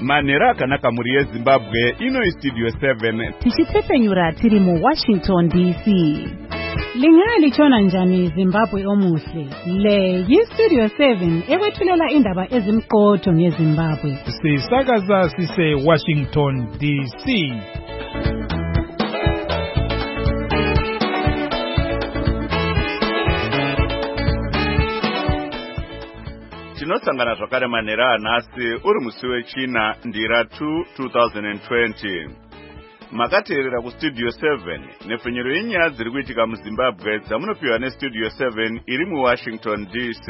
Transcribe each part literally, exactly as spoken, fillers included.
Manera kanaka muri Zimbabwe ino Studio seven. Tichitsepenyura tiri mu Washington D C. Lingali chona njani Zimbabwe omuhle. Le yi Studio seven ewethulela indaba ezimqotho ngeZimbabwe. Sisakaza sise Washington D C. Tinosangana zvakare manera anasi uri musi wechina ndira two twenty twenty. Makateerera ku Studio seven nepfenyero yenyaya dziri kuitika muZimbabwe dzamunopiwa neStudio seven iri mu Washington D C.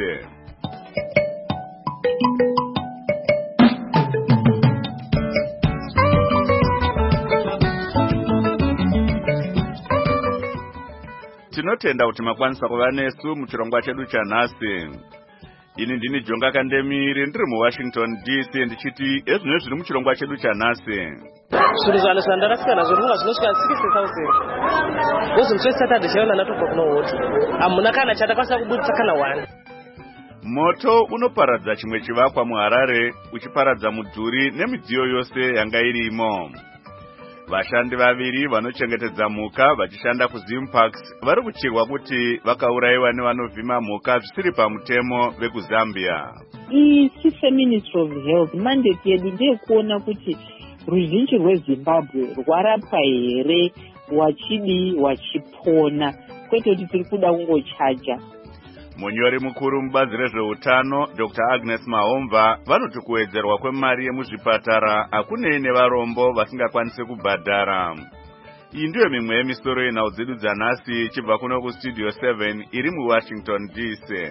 Tinotenda kuti makwanisa kuva nesu muchirongwa chedu chanhasi. Ini ndini Jonga Kandemiri ndiri mu Washington D C ndichiti ezvino zviri muchirongwa chedu chanhasi. Zvinhu zvanosanda rakasiyana zvorunga zvinosvika sixty thousand. Bozi mutwe Saturday chayona natobva kuno hoti. Hamuna kana chatakwanisa kubudisa kana one. Moto unoparadza chimwe chivakwa muHarare uchiparadza mudhuri nemidziyo yose yanga irimo. Vashandi vaviri vanochengetedza mhuka vachishanda kuZimparks vari kuchirwa kuti vakaurayiwa nevanovhima mhuka zvisiri pamutemo vekuZambia. Isi Ministry of Health mandate yedu ndeyekuona kuti ruzhinji rweZimbabwe rwarapwa here, wachidi wachipona, kwete kuti tiri kuda kungochaja. Munyori mukuru mubazi rezveutano Doctor Agnes Mahomva vanoti kuwedzerwa kwemari yemuzvipatara hakunei nevarombo vasingakwanisi kubhadhara. Iyi ndiyo mimwe yemisoro yenhau dzedu dzanhasi chibva kuno kuStudio seven iri mu Washington D C.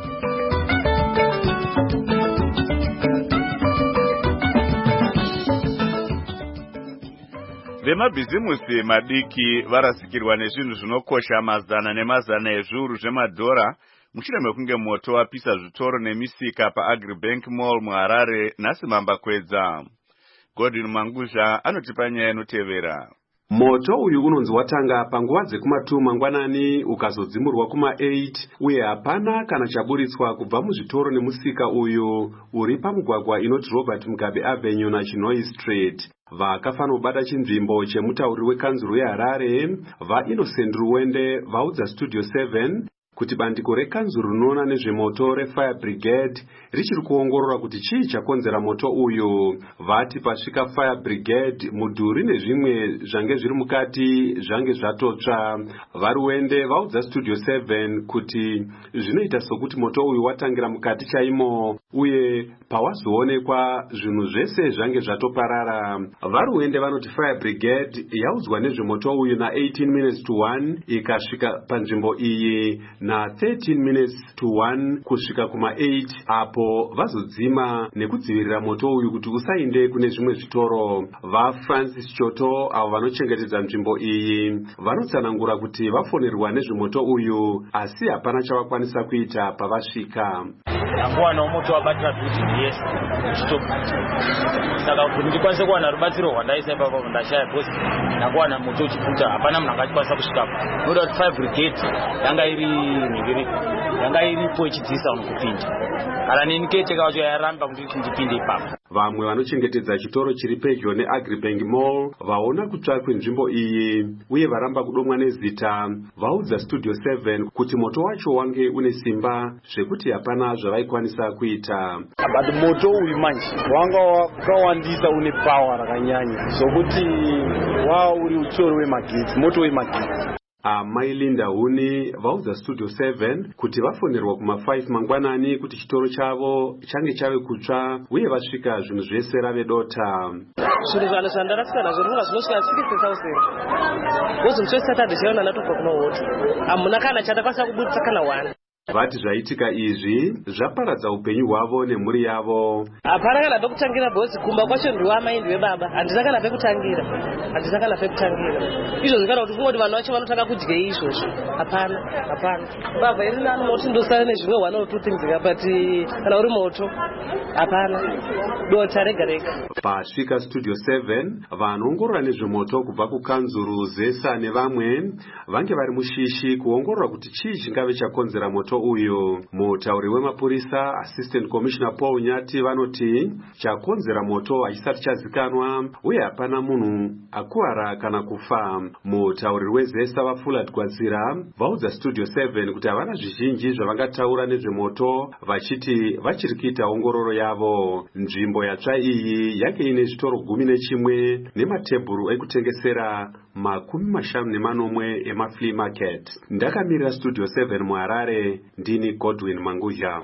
Vemabhizimusi madiki varasikirwa nezvinhu zvinokosha mazana nemazana ezviuru zvemadhora mushure mekunge moto wapisa zvitoro nemisika paAgribank Mall muHarare nhasi mambakwedza. Godwin Manguzha anotipa nyaya inotevera. Moto uyu unonzi watanga panguva dzekumatu mangwanani ukazodzimurwa kuma eight uye hapana kana chaburitswa kubva muzvitoro nemusika uyu uri pamugwagwa inoti Robert Mugabe Avenue naChinoi Street. Vakafanira kubata chinzvimbo chemutauri wekanzuru yeHarare vaInnocent Ruwende vaudza Studio seven kuti bandiko rekanzuru rinoona nezvemoto reFire Brigade richiri kuongorora kuti chii chakonzera moto uyu. Vati pasvika Fire Brigade mudhuri nezvimwe zvange zviri mukati zvange zvatotsva. Varuwende vaudza Studio seven kuti zvinoita sokuti moto uyu watangira mukati chaimo uye pawazoonekwa zvinhu zvese zvange zvatoparara. Varuwende vanoti Fire Brigade yaudzwa nezvemoto uyu na eighteen minutes to one ikasvika panzvimbo iyi na thirteen minutes to one kusvika kuma eight apo vazodzima nekudzivirira moto uyu kuti usainde kune zvimwe zvitoro. VaFrancis Choto avo vanochengetedza nzvimbo iyi vanotsanangura kuti vafonerwa nezvemoto uyu asi hapana chavakwanisa kuita pavasvika. Akuwana moto wabatira kuti yes stop. Saka kuti ndikwanise kuwana rubatsiro rwandaisa ipapo ndashaya post nakuwana moto uchipfuta hapana munhu angachikwanisa kusvika. Noda kuti Fire Brigade yanga iri nigiri yanga iripo ichidzisa unokupinda. Kana nini kete kacho yaramba kuti ndipinde ipapo. Vamwe vanochengetedza chitoro chiri pedyo neAgribank Mall vaona kutsva kwenzvimbo iyi uye varamba kudomwa nezita vaudza Studio seven kuti moto wacho wange une simba zvekuti hapana zvavaikwanisa kuita. But moto uyu manje wanga wakawandisa une power rakanyanya sokuti wao uri utsoro wemagetsi moto wemagetsi. Amai Linda Huni vaudza Studio seven kuti vafonerwa kuma five mangwanani kuti chitoro chavo change chave kutsva uye vasvika zvinhu zvese rave dota. Zvinhu zvanosanda rakasiyana zvorunga zvinosvika sixty thousand. Bozi mutwe Saturday chayona natobva kuno hoti. Hamuna kana chatakwanisa kubudisa kana one. Vati zvaitika izvi zvaparadza upenyu hwavo nemhuri yavo. Hapana kana pekutangira bozi kumba kwacho ndiwamai ndiwebaba. Handina kana pekutangira. Handina kana pekutangira. Izvo zvikana kuti kungoti vanhu vacho vanotanga kudya izvozvo. Hapana, hapana. Baba iri nani moto ndosara nezvimwe one or two things but kana uri moto. Hapana. Dota rega rega. Pasvika Studio seven vanoongorora nezvemoto kubva kukanzuru Zesa nevamwe vange vari mushishi kuongorora kuti chii chingave chakonzera moto uyu. Mutauri wemapurisa Assistant Commissioner Paul Nyati vanoti chakonzera moto achisati chazikanwa uye hapana munhu akuwara kana kufa. Mutauri wezesa vaFulat Gwadzira vaudza Studio seven kuti havana zvizhinji zvavangataura nezvemoto, vachiti vachiri kuita ongororo yavo. Nzvimbo yatsva iyi yake ine zvitoro gumi nechimwe nematebhuru ekutengesera makumi mashanu nemanomwe emaflea market. Ndakamirira Studio seven muHarare, ndini Godwin Manguzha.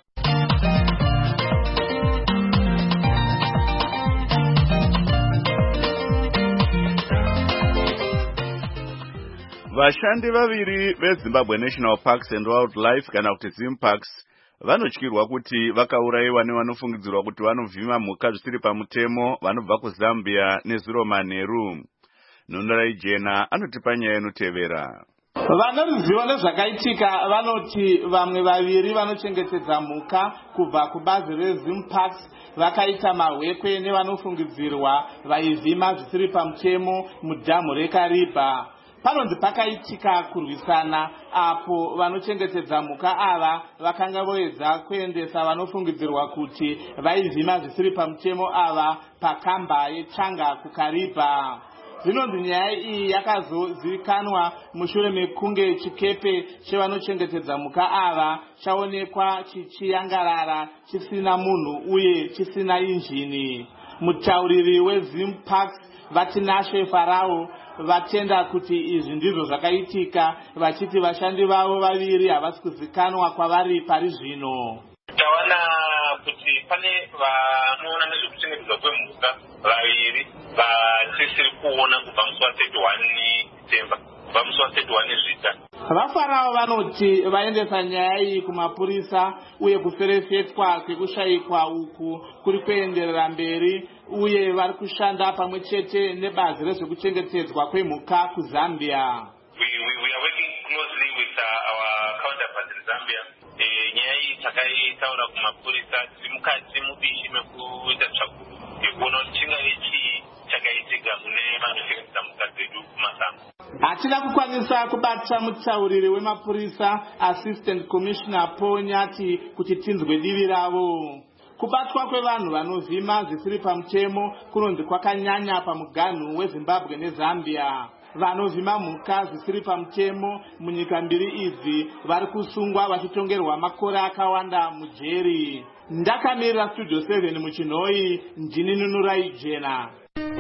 Vashandi vaviri veZimbabwe National Parks and Wildlife kana kuti ZimParks vanotyirwa kuti vakaurayiwa nevanofungidzirwa kuti vanovhima mhuka zvisiri pamutemo vanobva kuZambia nezuro manheru. Nunura Ijena anotipa nyaya inotevera. Vanoruziva nezvakaitika vanoti vamwe vaviri vanochengetedza mhuka kubva kubazi reZimParks vakaita mahwekwe nevanofungidzirwa vaivhima zvisiri pamutemo mudhamu reKariba. Panonzi pakaitika kurwisana apo vanochengetedza mhuka ava vakanga voedza kuendesa vanofungidzirwa kuti vaivhima zvisiri pamutemo ava pakamba yeTsanga kuKariba. Zvinonzi nyaya iyi yakazozivikanwa mushure mekunge chikepe chevanochengetedza mhuka ava chaonekwa chichiyangarara chisina munhu uye chisina injini. Mutauriri weZimParks Vatinashe Farao vatenda kuti izvi ndizvo zvakaitika, vachiti vashandi vavo vaviri havasi kuzikanwa kwavari pari zvino. Tawana kuti pane vanoona nezvekuchengetedzwa kwemhuka vaviri vatisiri kuona kubva musi wa31 December kubva musi wa thirty-one Zvita. VaFarao vanoti vaendesa nyaya iyi kumapurisa uye kuferefetwa kwekushayikwa uku kuri kuenderera mberi uye vari kushanda pamwe chete nebazi rezvekuchengetedzwa kwemhuka kuZambia. We, we, we are working closely with uh, our counterparts in Zambia. Nyaya iyi takaitaura kumapurisa tiri mukati mubishi mekuita tsvakurudzo yekuona kuti chingave chii chakaitika mune vanochengetedza mhuka dzedu kumasango. Hatina kukwanisa kubata mutauriri wemapurisa Assistant Commissioner Paul Nyati kuti tinzwe divi ravo. Kubatwa kwevanhu vanovhima zvisiri pamutemo kunonzi kwakanyanya pamuganhu weZimbabwe neZambia. Vanovhima mhuka zvisiri pamutemo munyika mbiri idzi vari kusungwa vachitongerwa makore akawanda mujeri. Ndakamirira Studio seven muChinhoi, ndini Nunura Ijena.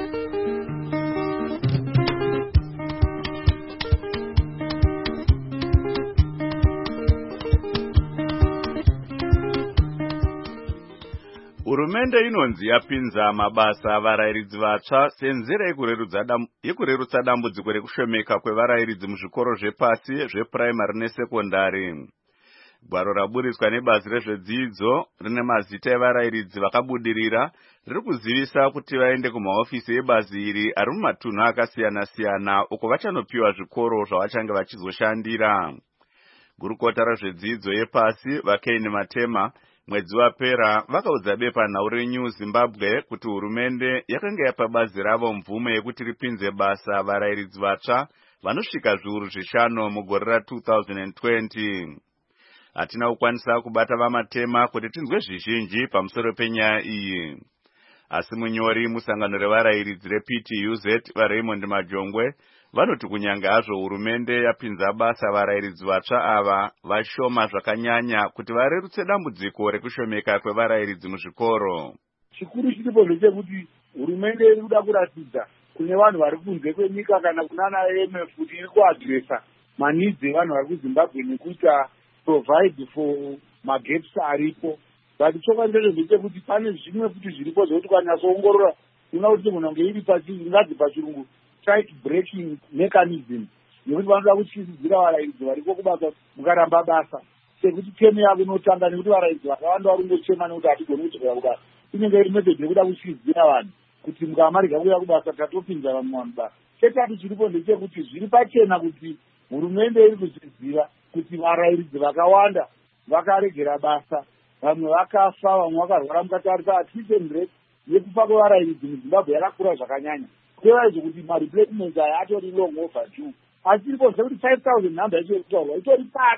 Hurumende inonzi yapinza mabasa avarayiridzi vatsva senzira yekurerutsa dambudziko rekushomeka kwevarayiridzi muzvikoro zvepasi zvepuraimari nesekondari. Gwaro raburiswa nebazi rezvedzidzo rine mazita evarayiridzi vakabudirira riri kuzivisa kuti vaende kumahofisi ebazi iri ari mumatunhu akasiyana-siyana uko vachanopiwa zvikoro zvavachange vachizoshandira. Gurukota rezvedzidzo yepasi vaKaini Matema mwedzi wapera vakaudza bepanhau reNew Zimbabwe kuti hurumende yakanga yapa bazi ravo mvumo yekuti ripinze basa varayiridzi vatsva vanosvika zviuru zvishanu mugore ra two thousand twenty. Hatina kukwanisa kubata vaMatema kuti tinzwe zvizhinji pamusoro penyaya iyi. Asi munyori musangano revarayiridzi reP T U Z vaRaymond Majongwe vanoti kunyanga hazvo hurumende yapinza basa varayiridzi vatsva ava vashoma zvakanyanya kuti varerutse dambudziko rekushomeka kwevarayiridzi muzvikoro. Chikuru chiripo ndechekuti hurumende iri kuda kuratidza kune vanhu vari kunze kwenyika kana kunana M F kuti iri kuadresa manidzi evanhu vari kuZimbabwe nekuita provide for magaps aripo. But chokwadi ndechekuti pane zvimwe futi zviripo zvokuti ukanyatsoongorora unoona kuti munhu ange iri pachingazi pachirungu strike breaking mechanism yekuti vanoda kutyisidzira varayiridzi variko kubasa mukaramba basa sekuti temu yavo inotanga nekuti varayiridzi vakawanda vari kungochema nekuti hatigoni kutoka kubasa. Inenge iri method yekuda kutyisidzira vanhu kuti mukamarika kuuya kubasa tatopinza vamwe vanhu basa. Chetatu chiripo ndechekuti zviri pachena kuti hurumende iri kuzviziva kuti varayiridzi vakawanda vakaregera basa, vamwe vakafa, vamwe vakarwara mukatarisa attrition rate yekufa kwevarayiridzi muZimbabwe yakakura zvakanyanya. Kureva izvo kuti mareplacements aya atori long overdue. Asi iripo sekuti five thousand number yacho yekutaurwa itori pasi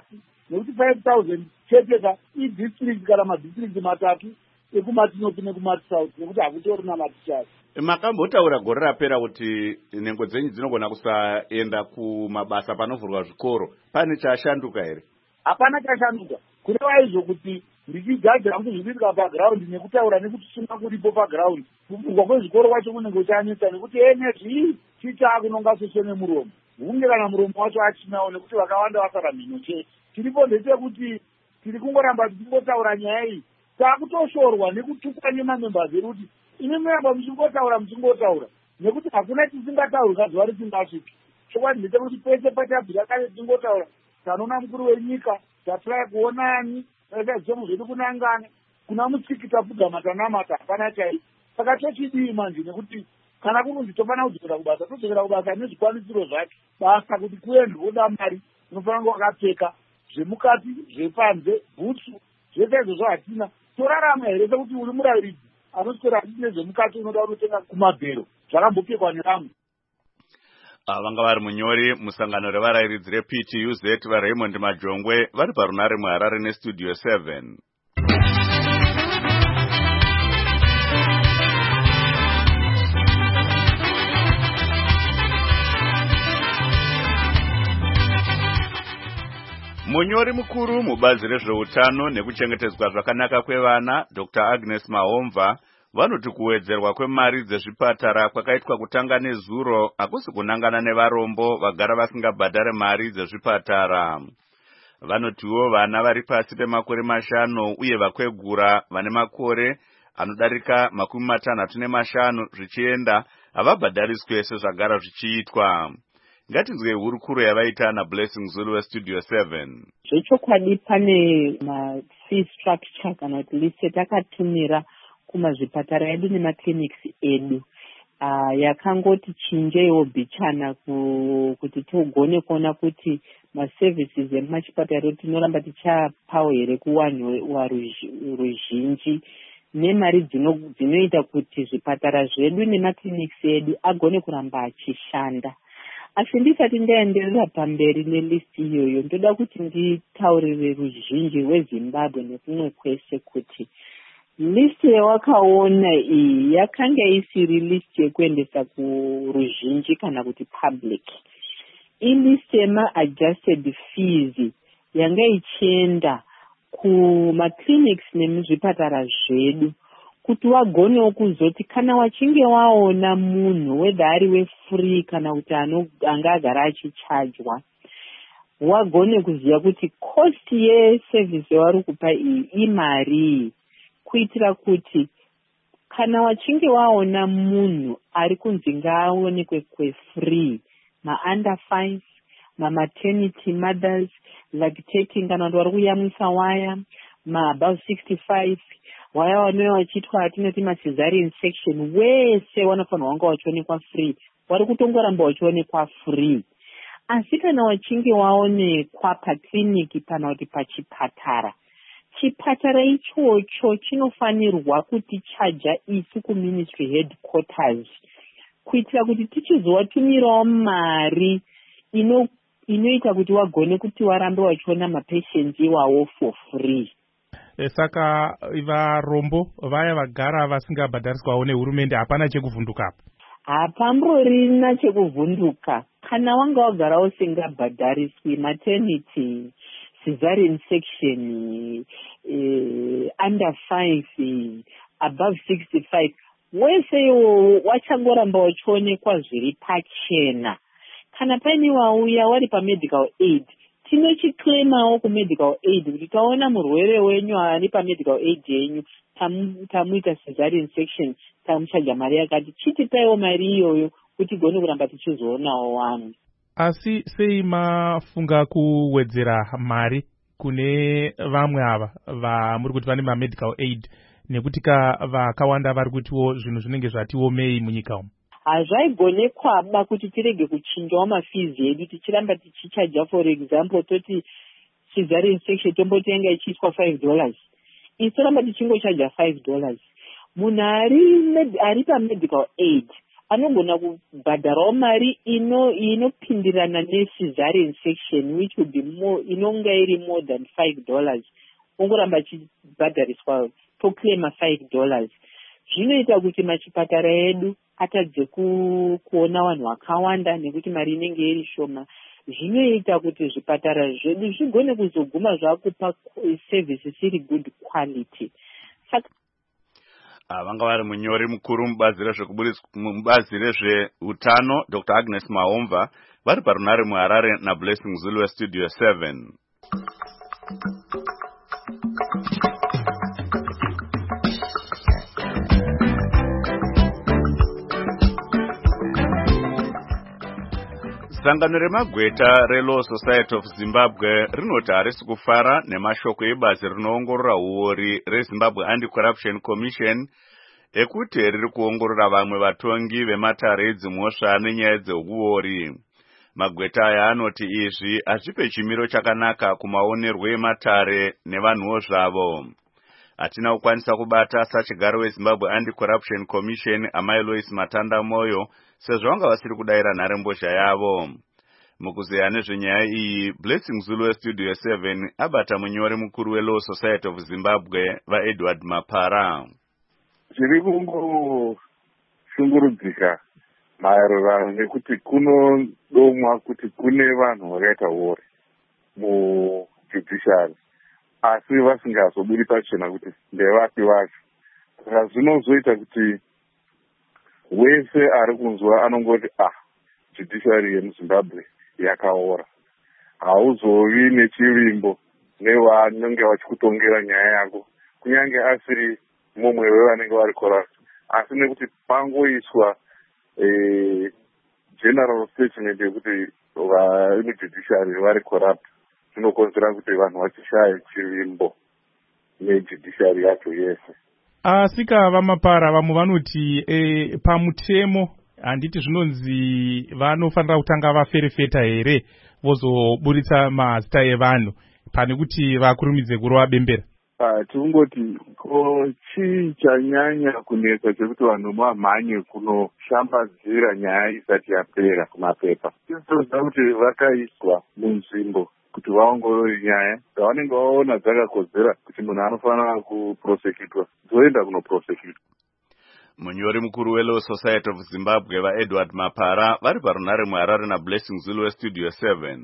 nekuti five thousand cheteka idistrict kana madistrict matatu ekumatinopi nekumatisouth nekuti hakutorina matichari. Makambotaura gore rapera kuti nhengo dzenyu dzinogona kusaenda kumabasa panovhurwa zvikoro. Pane chashanduka here? Hapana chashanduka. Kureva izvo kuti ndichigadzira kuti zvinoitika paground nekutaura nekuti sina kuripo paground. Kuvhurwa kwezvikoro kwacho kunenge kuchanetsa nekuti enezvi chichaakunonga soso nemuromo. Hunge kana muromo wacho achinawo nekuti vakawanda vasara mhino chete. Tiripo ndechekuti tiri kungoramba tichingotaura nyaya iyi. Takutoshorwa nekutukwa nemamembers edu kuti ine muramba muchingotaura muchingotaura nekuti hakuna tisingataurwa zuva risingasviki. Chokwadi ndechekuti pese pachabvira kare tichingotaura tanoona mukuru wenyika tatrai kuona ani zvomu zvedu kunangana kuna mutsiki tapfugama tanamata hapana chai. Saka tochidii manje nekuti kana kunonzi tofana kudzokera kubasa todzokera kubasa nezvikwanisiro zvake. Basa kuti kuendwe woda mari unofanira kunge wakapfeka zvemukati zvepanze bhutsu zvese izvozvo hatina. Torarama here sekuti uri murayiridzi anoswera achine zvemukati unoda kunotenga kumabhero zvakambopfekwa nevamwe. Vanga vari munyori musangano revarayiridzi reP T U Z vaRaymond Majongwe vari parunare muHarare nestudio seven. Munyori mukuru mubazi rezveutano nekuchengetedzwa zvakanaka kwevana Doctor Agnes Mahomva vanoti kuwedzerwa kwemari dzezvipatara kwakaitwa kutanga nezuro hakusi kunangana nevarombo vagara vasingabhadhare mari dzezvipatara. Vanotiwo vana vari pasi pemakore mashanu uye vakwegura vane makore anodarika makumi matanhatu nemashanu zvichienda havabhadhariswe sezvagara zvichiitwa. Ngatinzwe hurukuro yavaita naBlessing Zulu westudio seven. Zvechokwadi pane ma-fee structure kana kuti list takatumira kumazvipatara edu nemaclinics edu uh, yakangoti chinjeiwo bhichana ku, kuti tigone kuona kuti maservices emumachipatara edu tinoramba tichapawo here kuvanhu waruzhinji nemari dzinoita kuti zvipatara zvedu nemaclinics edu agone kuramba achishanda. Asi ndisati ndaenderera pamberi nelist iyoyo ndoda kuti nditaurire ruzhinji rweZimbabwe nekumwe kwese kuti list yawakaona iyi yakanga isiri list yekuendesa kuruzhinji kana kuti public. Ilist yema-adjusted fees yanga ichienda kumaclinics nemuzvipatara zvedu kuti wagonewo kuzoti kana wachinge waona munhu whether ari wefree kana kuti anga agara achichajwa wagone kuziva kuti cost yeservice yavari kupa iyi imari, kuitira kuti kana wachinge waona munhu ari kunzi ngaaonekwe kwefree ma-under five, ma-maternity mothers, lactating kana kuti vari kuyamwisa waya, ma-above sixty-five, waya wanouya wachiitwa atinoti ma-cesarean section, wese wanofanirwa wanga wachionekwa free, wari kutongoramba wachionekwa free. Asi kana wachinge waonekwa pakliniki kana kuti pachipatara, chipatara ichocho chinofanirwa kuti chaja isu kuministry headquarters kuitira kuti tichizowatumirawo mari ino inoita kuti wagone kuti warambe wachiona mapatients iwawo for free. E, saka varombo vaya vagara vasingabhadhariswawo nehurumende hapana chekuvhunduka? Hapamborina chekuvhunduka. Kana wanga wagara usingabhadhariswi maternity, cesarean section, eh, under five, above sixty-five, wese iwo wachangoramba wachionekwa zviri pachena. Kana paine wauya wari pamedical aid, tinochiclaimawo kumedical aid kuti taona murwere wenyu ari pamedical aid yenyu tamuita cesarean section tamuchaja mari yakati, chitipaiwo mari iyoyo kuti gone kuramba tichizoonawo wanhu. Asi sei mafunga kuwedzera mari kune vamwe ava vamuri kuti vane mamedical aid nekuti ka vakawanda vari kutiwo zvinhu zvinenge zvatiomei munyika umu? Hazvaigonekwaba kuti tirege kuchinjawo mafees edu tichiramba tichichaja, for example toti cesarean section tomboti yanga ichiiswa five dollars, isi toramba tichingochaja five dollars. Munhu ari ari pamedical aid anogona kubhadharawo mari ino inopindirana necesarean section which would be more inonga iri more than five dollars ongoramba achibhadhariswa toclaima five dollars. Zvinoita kuti machipatara edu atadze kuona vanhu vakawanda nekuti mari inenge iri shoma. Zvinoita kuti zvipatara zvedu zvigone kuzoguma zvakupa services iri good quality. Saka vanga vari munyori mukuru mubazi rezveutano Doctor Agnes Maomva vari parunare muHarare naBlessing Zulu weStudio seven. Sangano remagweta reLaw Society of Zimbabwe rinoti harisi kufara nemashoko ebazi rinoongorora uori reZimbabwe Anti-Corruption Commission ekuti riri kuongorora vamwe vatongi vematare edzimhosva nenyaya dzeuori. Magweta aya anoti izvi hazvipe chimiro chakanaka kumaonerwo ematare nevanhuwo zvavo. Hatina kukwanisa kubata sachigaro weZimbabwe Anti-Corruption Commission Amai Lois Matanda Moyo sezvo vanga vasiri kudayira nharembozha yavo. Mukuzeya nezvenyaya iyi, Blessing Zulu weStudio seven abata munyori mukuru weLaw Society of Zimbabwe vaEdward Mapara. Zviri kungoshungurudzika maererano nekuti kunodomwa kuti kune vanhu vakaita uori mujudiciary asi vasingazobudi pachena kuti ndevapi vacho. Saka zvinozoita kuti wese ari kunzwa anongoti ah judiciary yemuZimbabwe yakaora. Hauzovi nechivimbo nevanenge vachikutongera nyaya yako kunyange asiri mumwe wevanenge vari corrupt, asi nekuti pangoiswa eh, general statement yekuti vemujudiciary vari corrupt zvinokonzera kuti vanhu vachishaye chivimbo nejudiciary yacho yese. Asika vamapara vamwe vanoti e, pamutemo handiti zvinonzi vanofanira kutanga vaferefeta here vozoburitsa mazita evanhu pane kuti vakurumidze kurova bembera. Tingoti ko chii chanyanya kunetsa chekuti vanhu vamhanye kunoshambadzira nyaya isati yapera kumapepa. Tinoziva kuti vakaiswa munzvimbo kuti vaongorore nyaya dzavanenge vaona dzakakodzera kuti munhu anofanira kuprosekutwa dzoenda kunoprosekutwa. Munyori mukuru weLaw Society of Zimbabwe vaEdward Mapara vari parunare muHarare naBlessing Zulu weStudio seven.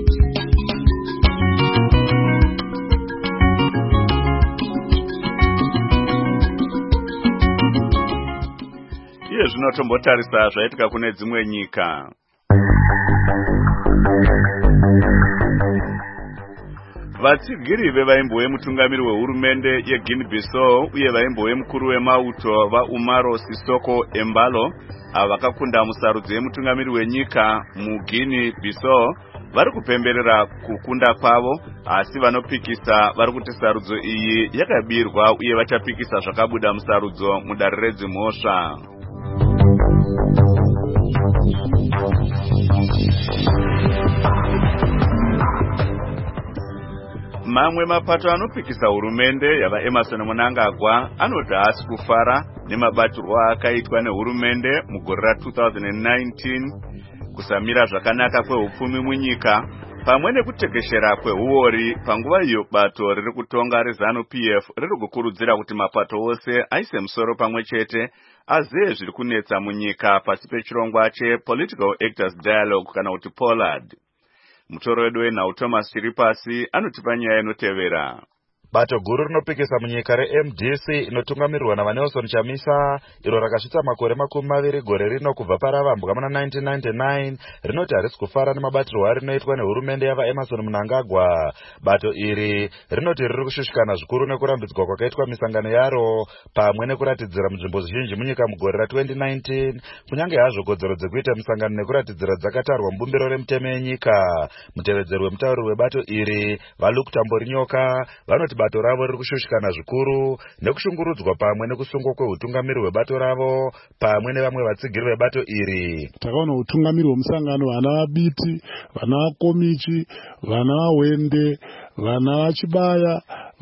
Iye zvinotombotarisa zvaitika kune dzimwe nyika. Vatsigiri vevaimbo vemutungamiri wehurumende yeGuinea Bissau uye vaimbo vemukuru wemauto vaUmaro Sisoko Embalo ava vakakunda musarudzo yemutungamiri wenyika muGuinea Bissau vari kupemberera kukunda kwavo, asi vanopikisa vari kuti sarudzo iyi yakabirwa uye vachapikisa zvakabuda musarudzo mudare redzimhosva. Mamwe mapato anopikisa hurumende yava Emerson Mnangagwa anoti haasi kufara nemabatirwo akaitwa nehurumende mugore ra two thousand nineteen kusamira zvakanaka kwehupfumi munyika pamwe nekutekeshera kwehuori panguva iyo bato riri kutonga reZANU P F riri kukurudzira kuti mapato ose aise musoro pamwe chete aziye zviri kunetsa munyika pasi pechirongwa chePolitical Actors Dialogue kana kuti POLAD. Mutoro wedu wenhau Thomas Chiripasi anotipa nyaya inotevera. Bato guru rinopikisa munyika reM D C inotungamirirwa naVanelson Chamisa iro rakasvitsa makore makumi maviri gore rino kubva paravambwa muna nineteen ninety-nine rinoti harisi kufara nemabatirwo arinoitwa nehurumende yava Emerson Mnangagwa. Bato iri rinoti riri kushushikana zvikuru nekurambidzwa kwakaitwa misangano yaro pamwe nekuratidzira munzvimbo zhinji munyika mugore ra twenty nineteen kunyange hazvo kodzero dzekuita misangano nekuratidzira dzakatarwa mubumbiro remutemo yenyika. Mutevedzeri wemutauri webato iri vaLuke Tamborinyoka vanoti bato ravo riri kushushikana zvikuru nekushungurudzwa pamwe nekusungwa kwehutungamiri hwebato ravo pamwe nevamwe vatsigiri vebato iri. Takaona hutungamiri hwemusangano vana vabiti, vana vakomichi, vana vahwende, vana vachibaya,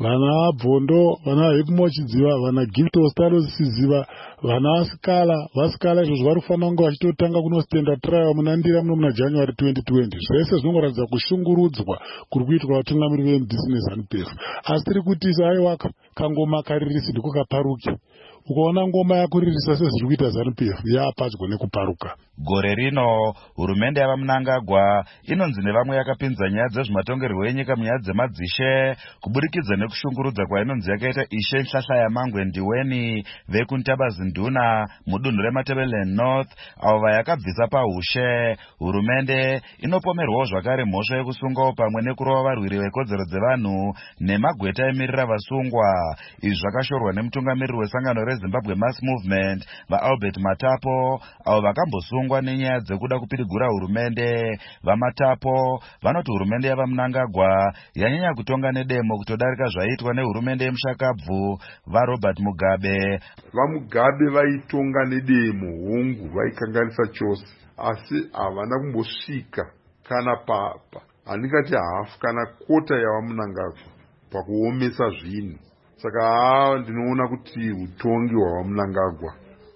vana Bvondo, vana Hipmochidziva, vana Gift Ostalo siziva, vana Skala, vaskala izvo zvari kufanira kunge vachitotanga kunostenda trial munandira muno muna January twenty twenty. Zvese zvinoratidza kushungurudzwa kuri kuitwa vatungamiri ve M D C neZANU P F. Asi tiri kuti aiwa kangoma karirisi ndiko kaparuke. Ukaona ngoma yakuririsa sezviri kuita ZANU P F yapadyo nekuparuka. Gore rino hurumende yava Mnangagwa inonzi nevamwe yakapinza nyaya dzezvematongerwo enyika munyaya dzemadzishe kuburikidza nekushungurudza kwainonzi yakaita Ishe Nhlahla yaMangwe Ndiweni vekuNtabazinduna mudunhu reMatabeleland North avo vayakabvisa paushe. Hurumende inopomerwawo zvakare mhosva yekusungawo pamwe nekurova varwiri vekodzero dzevanhu nemagweta emirira vasungwa. Izvi zvakashorwa nemutungamiriri wesangano reZimbabwe Mass Movement vaAlbert Matapo avo vakambosungwa nenyaya dzekuda kupirigura hurumende. VaMatapo vanoti hurumende yava Mnangagwa yanyanya kutonga nedemo kutodarika zvaiitwa nehurumende yemushakabvu vaRobert Mugabe. VaMugabe vaitonga nedemo hongu, vaikanganisa chose, asi havana kumbosvika kana papa handingati hafu kana kota yava Mnangagwa pakuomesa zvinhu. Saka haa ndinoona kuti utongi hwava Mnangagwa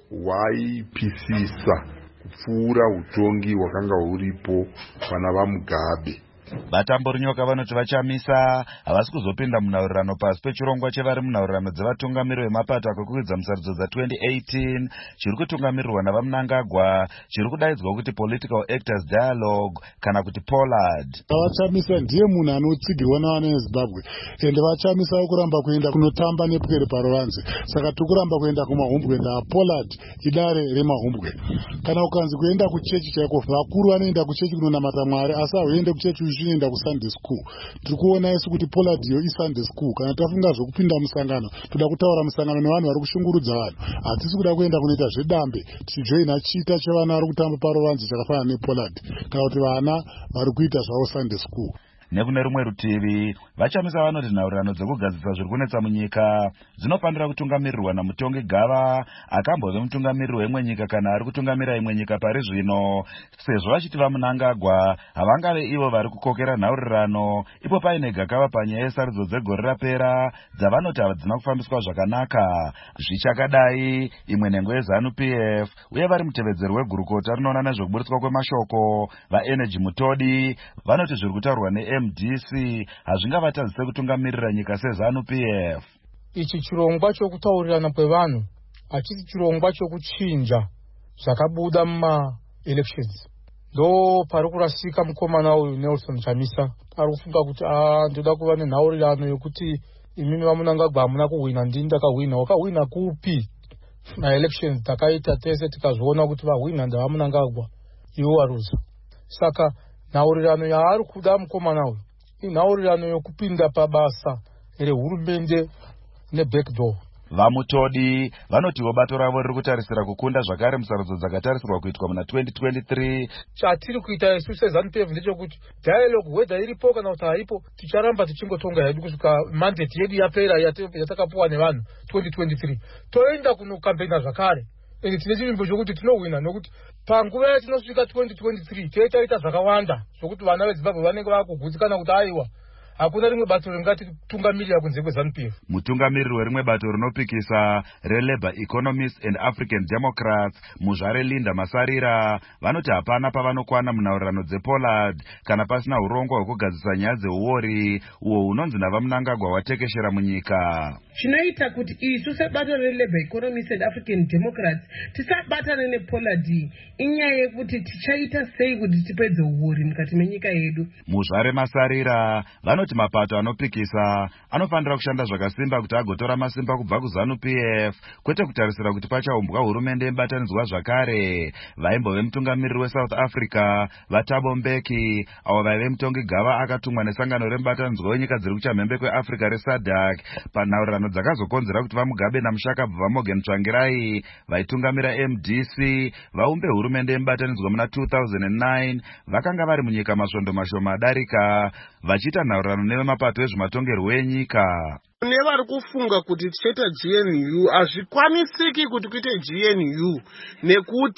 hwaipisisa kupfuura utongi hwakanga huripo pana vaMugabe. Vatambori-nyoka vanoti vachamisa havasi kuzopinda munhaurirano pasi pechirongwa chevari munhaurirano dzevatungamiri vemapato akakwidza musarudzo dza-twenty eighteen chiri kutungamirirwa navaMnangagwa chiri kudaidzwa kuti Political Actors Dialogue kana kuti Pollard. Vachamisa ndiye munhu anotsigirwa navana veZimbabwe ende vachamisa kuramba kuenda kunotamba nepwere paroranzi. Saka tiri kuramba kuenda kumahumbwe naPollard idare remahumbwe. Kana ukanzi kuenda kuchechi chaiko vakuru vanoenda kuchechi kunonamata Mwari asi hauende kuchechi zvinoenda kuSunday school. Tiri kuona isu kuti Pollard iyo iSunday school. Kana tafunga zvokupinda musangano toda kutaura musangano nevanhu vari kushungurudza vanhu. Hatisi kuda kuenda kunoita zvedambe tichijoina chita chevana vari kutamba parovanzi chakafanana nePollard kana kuti vana vari kuita zvavo Sunday school. Nekune rumwe rutivi vachamisa vanoti nhaurirano dzekugadzisa zviri kunetsa munyika dzinofanira kutungamirirwa namutongi gava akambove mutungamiriri wemwe nyika kana ari kutungamira imwe nyika pari zvino. Sezvo vachiti vaMnangagwa havangave ivo vari kukokera nhaurirano ipo paine gakava panyaya yesarudzo dzegore rapera dzavanoti hadzina kufambiswa zvakanaka. Zvichakadai imwe nhengo yeZANU P F uye vari mutevedzeri wegurukota rinoona nezvekuburitswa kwemashoko vaEnergy Mutodi vanoti zviri kutaurwa ne M D C hazvingavatadzise kutungamirira nyika seZANU P F. Ichi chirongwa chokutaurirana kwevanhu hachisi chirongwa chokuchinja zvakabuda muma-elections. Ndo pari kurasika mukomana uyu Nelson Chamisa ari kufunga kuti ah ndoda kuva nenhaurirano yokuti imimi vaMnangagwa hamuna kuhwina ndini ndakahwina. Wakahwina kupi? Ma-elections takaita tese tikazviona kuti vahwina ndavaMnangagwa iwo waruza. Saka nhaurirano yaari kuda mukomana uyu inhaurirano yokupinda pabasa rehurumende nebackdoor. VaMutodi vanotiwo bato ravo riri kutarisira kukunda zvakare musarudzo dzakatarisirwa kuitwa muna twenty twenty-three. Chatiri kuita isu seZANU P F ndechekuti dialogue whether iripo kana kuti haipo ticharamba tichingotonga hedu kusvika mandate yedu yapera yatakapuwa nevanhu twenty twenty-three. Toenda kunokampena zvakare ende tine chivimbo chokuti tinohwina nokuti panguva yatinosvika twenty twenty-three toitaita zvakawanda zvokuti vana veZimbabwe vanenge vakugutsikana kuti aiwa hakuna rimwe bato ringatitungamirira kunze kweZANU P F. Mutungamiriri werimwe bato rinopikisa reLabour Economists and African Democrats Muzvare Linda Masarira vanoti hapana pavanokwana munhaurirano dzePollard kana pasina urongwa hwekugadzisa nyaya dzeuori uwo hunonzi navaMnangagwa watekeshera munyika. Zvinoita kuti isu sebato reLabour Economists and African Democrats tisabatane nePollard inyaya yekuti tichaita sei kuti tipedze uori mukati menyika yedu. Muzvare Masarira vanoti mapato anopikisa anofanira kushanda zvakasimba kuti agotora masimba kubva kuZANU P F kwete kutarisira kuti pachaumbwa hurumende yebatanidzwa zvakare. Vaimbove mutungamiriri weSouth Africa vaThabo Mbeki avo vaive mutongi gava akatumwa nesangano remubatanidzwa wenyika dziri kuchamhembe kweAfrica reSADC panhaurirano dzakazokonzera kuti vaMugabe namushakabvu vaMorgan Tsvangirai vaitungamira M D C vaumbe hurumende yemubatanidzwa muna two thousand nine vakanga vari munyika masvondo mashoma adarika vachiita nhaurirano nevemapato ezvematongerwo enyika. Nevari kufunga kuti tichaita G N U hazvikwanisiki kuti kuite G N U nekuti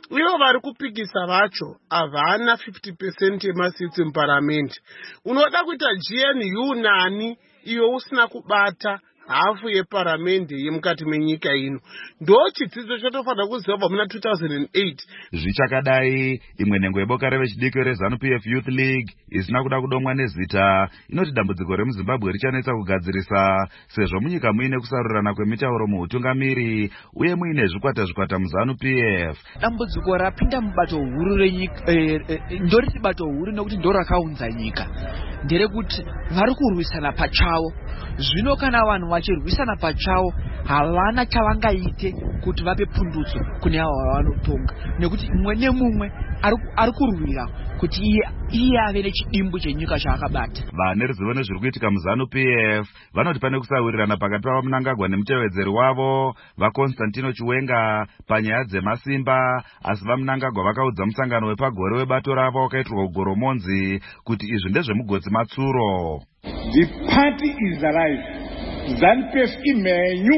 ivo vari kupikisa vacho havana fifty percent yemasitsi muparamende. Unoda kuita G N U nani iyo usina kubata hafu yeparamende yemukati menyika ino. Ndo chidzidzo chatofanira kuziva kubva muna two thousand eight. Zvichakadai, imwe nhengo yeboka revechidiki reZANU P F Youth League isina kuda kudomwa nezita inoti dambudziko remuZimbabwe richanetsa kugadzirisa sezvo munyika muine kusarurana kwemitauro muutungamiri uye muine zvikwata zvikwata muZANU P F. Dambudziko rapinda mubato huru renyika eh, eh, ndoriti bato huru nekuti ndo rakaunza nyika nderekuti vari kurwisana pachavo. Zvino kana vanhu vachirwisana pachavo havana chavangaite kuti vape pundutso kune avo vanotonga, nekuti mumwe nemumwe ari kurwira kuti iye iye ave nechidimbu chenyika chaakabata. Vane ruzivo nezviri kuitika muZANU P F vanoti pane kusawirirana pakati pavaMnangagwa nemutevedzeri wavo vaConstantino Chiwenga panyaya dzemasimba, asi vaMnangagwa vakaudza musangano wepagore webato ravo wakaitirwa kuGoromonzi kuti izvi ndezvemugotsi matsuro. The party is alive. ZANU P F imenyu.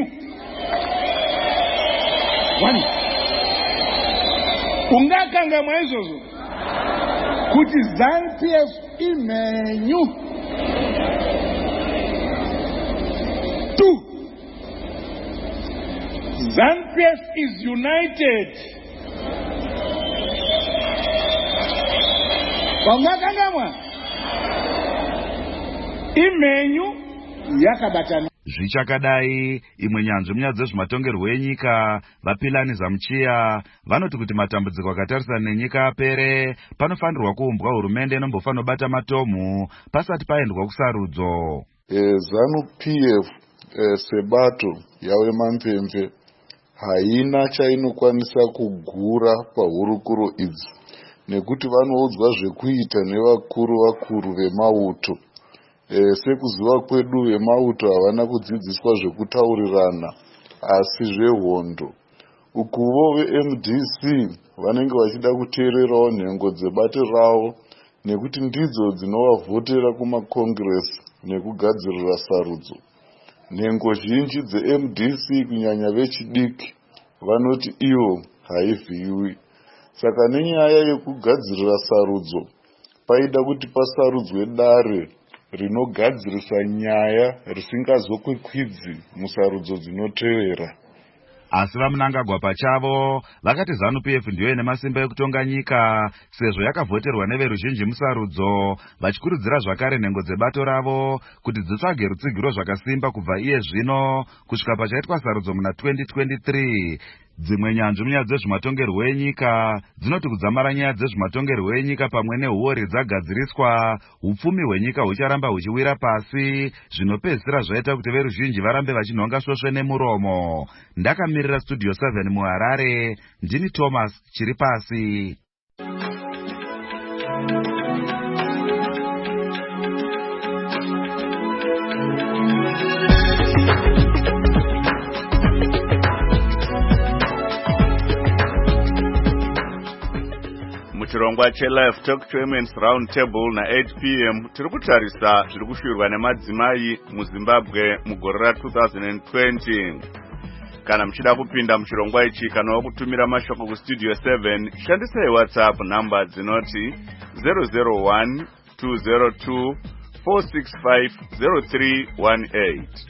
One. Ungakanga mwaizvozvo kuti ZANU P F imenyu. Two. ZANU P F is united. Ungakanga mwa imenyu yakabatana. Zvichakadai, imwe nyanzvi munyaya dzezvematongerwo enyika vaPilani Zamuchiya vanoti kuti matambudziko akatarisana nenyika apere panofanirwa kuumbwa hurumende inombofanira kubata matomhu pasati paendwa kusarudzo. E, ZANU P F e, sebato yawe mampemve haina chainokwanisa kugura pahurukuro idzi nekuti vanoudzwa zvekuita nevakuru vakuru vemauto. E, sekuziva kwedu vemauto havana kudzidziswa zvekutaurirana asi zvehondo. Ukuvo veM D C vanenge vachida kuteererawo nhengo dzebate ravo nekuti ndidzo dzinovavhotera kumakongresi nekugadzirira sarudzo. Nhengo zhinji dzeM D C kunyanya vechidiki vanoti ivo haivhiwi. Saka nenyaya yekugadzirira sarudzo paida kuti pasarudzwe dare rinogadzirisa nyaya risingazokwikwidzi musarudzo dzinotevera. Asi vaMnangagwa pachavo vakati ZANU P F ndiyo ine masimba ekutonga nyika sezvo yakavhoterwa neveruzhinji musarudzo, vachikurudzira zvakare nhengo dzebato ravo kuti dzitsvage rutsigiro zvakasimba kubva iye zvino kusvika pachaitwa sarudzo muna twenty twenty-three. Dzimwe nyanzvi munyaya dzezvematongerwo enyika dzinoti kudzamara nyaya dzezvematongerwo enyika pamwe nehuori dzagadziriswa, hupfumi hwenyika hucharamba huchiwira pasi, zvinopedzisira zvaita kuti veruzhinji varambe vachinhonga svosve nemuromo. Ndakamirira Studio seven muHarare, ndini Thomas Chiripasi. Muchirongwa cheLive Talk to Women's Round Table na eight p m tiri kutarisa zviri kushirwa nemadzimai muZimbabwe mugore ra two thousand twenty. Kana muchida kupinda muchirongwa ichi kana kutumira mashoko ku Studio seven, shandisai WhatsApp number dzinoti zero zero one two zero two four six five zero three one eight.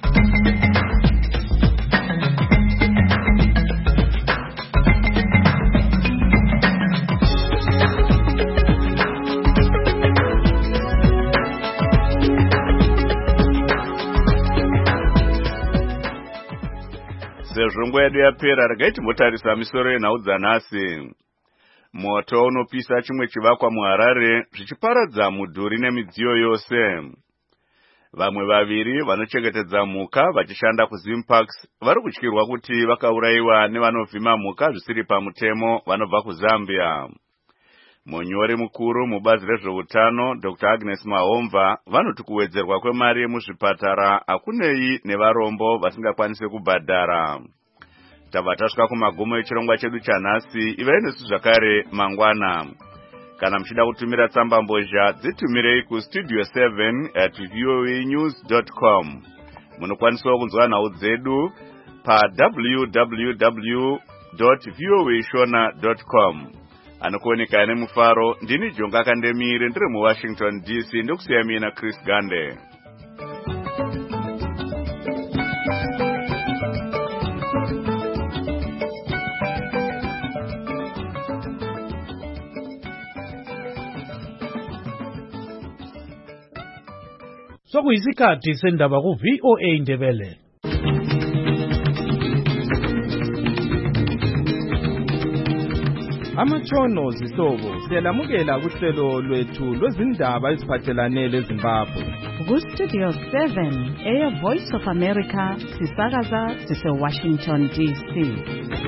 Sezvo yedu yapera regai timbotarisa misoro yenhau dzanhasi. Moto unopisa chimwe chivakwa muHarare zvichiparadza mudhuri nemidziyo yose. Vamwe vaviri vanochengetedza mhuka vachishanda kuZimparks vari kutyirwa kuti vakaurayiwa nevanovhima mhuka zvisiri pamutemo vanobva kuZambia. Munyori mukuru mubazi rezveutano Doctor Agnes Mahomva vanoti kuwedzerwa kwemari yemuzvipatara hakunei nevarombo vasingakwanisi kubhadhara. Tabva tasvika kumagumo echirongwa chedu chanhasi. Ivai nesu zvakare mangwana. Kana muchida kutumira tsamba mbozha dzitumirei ku studio seven at voa news dot com. Munokwanisa kunzwa nhau dzedu pa w w w dot voashona dot com. Anokuoneka nemufaro ndini Jonga Kandemire ndiri muWashington D C ndokusiya mina Chris Gande. Sokuyisikhathi sendaba ku V O A Ndebele. Amatshono zihlobo siyalamukela kuhlelo lwethu lwezindaba eziphathelane leZimbabwe. Ku Studio seven eya Voice of America sisakaza sise Washington D C.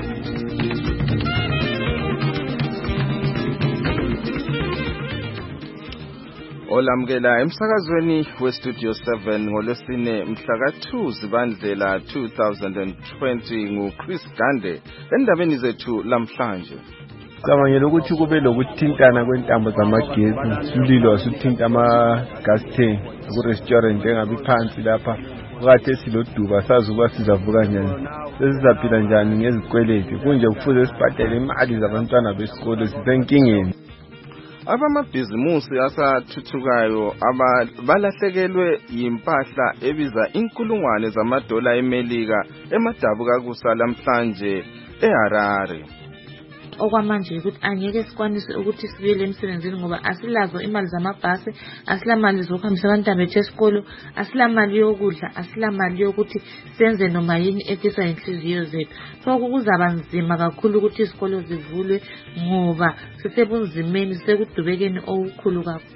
Olamukela emsakazweni we Studio seven ngolwesine mhla ka two Zibandlela two thousand twenty ngu Chris Gande endabeni zethu lamhlanje. Cabangela ukuthi kube lokuthintana kwentambo zamagesi, umlilo wasuthinta ama-gas tank ku-restaurant engabe phansi lapha kade siloduba sazi ukuba sizavuka njani, sesizaphila njani ngezikweleti, kunje kufuze sibhadele imali zabantwana besikole, sisenkingeni. Abamabhizimusi asathuthukayo balahlekelwe yimpahla ebiza inkulungwane zamadola eMelika emadabukakusa lamhlanje eHarare. Okwamanje ukuthi angeke sikwanise ukuthi sibuyele emsebenzini ngoba asilazo imali zamabhasi, asilamali zokuhambisa abantwana bethu esikolo, asilamali yokudla, asilamali yokuthi senze noma yini efisa inhliziyo zethu. So kuzaba nzima kakhulu ukuthi isikolo zivulwe ngoba sisebunzimeni, sisekudubekeni okukhulu kakhulu.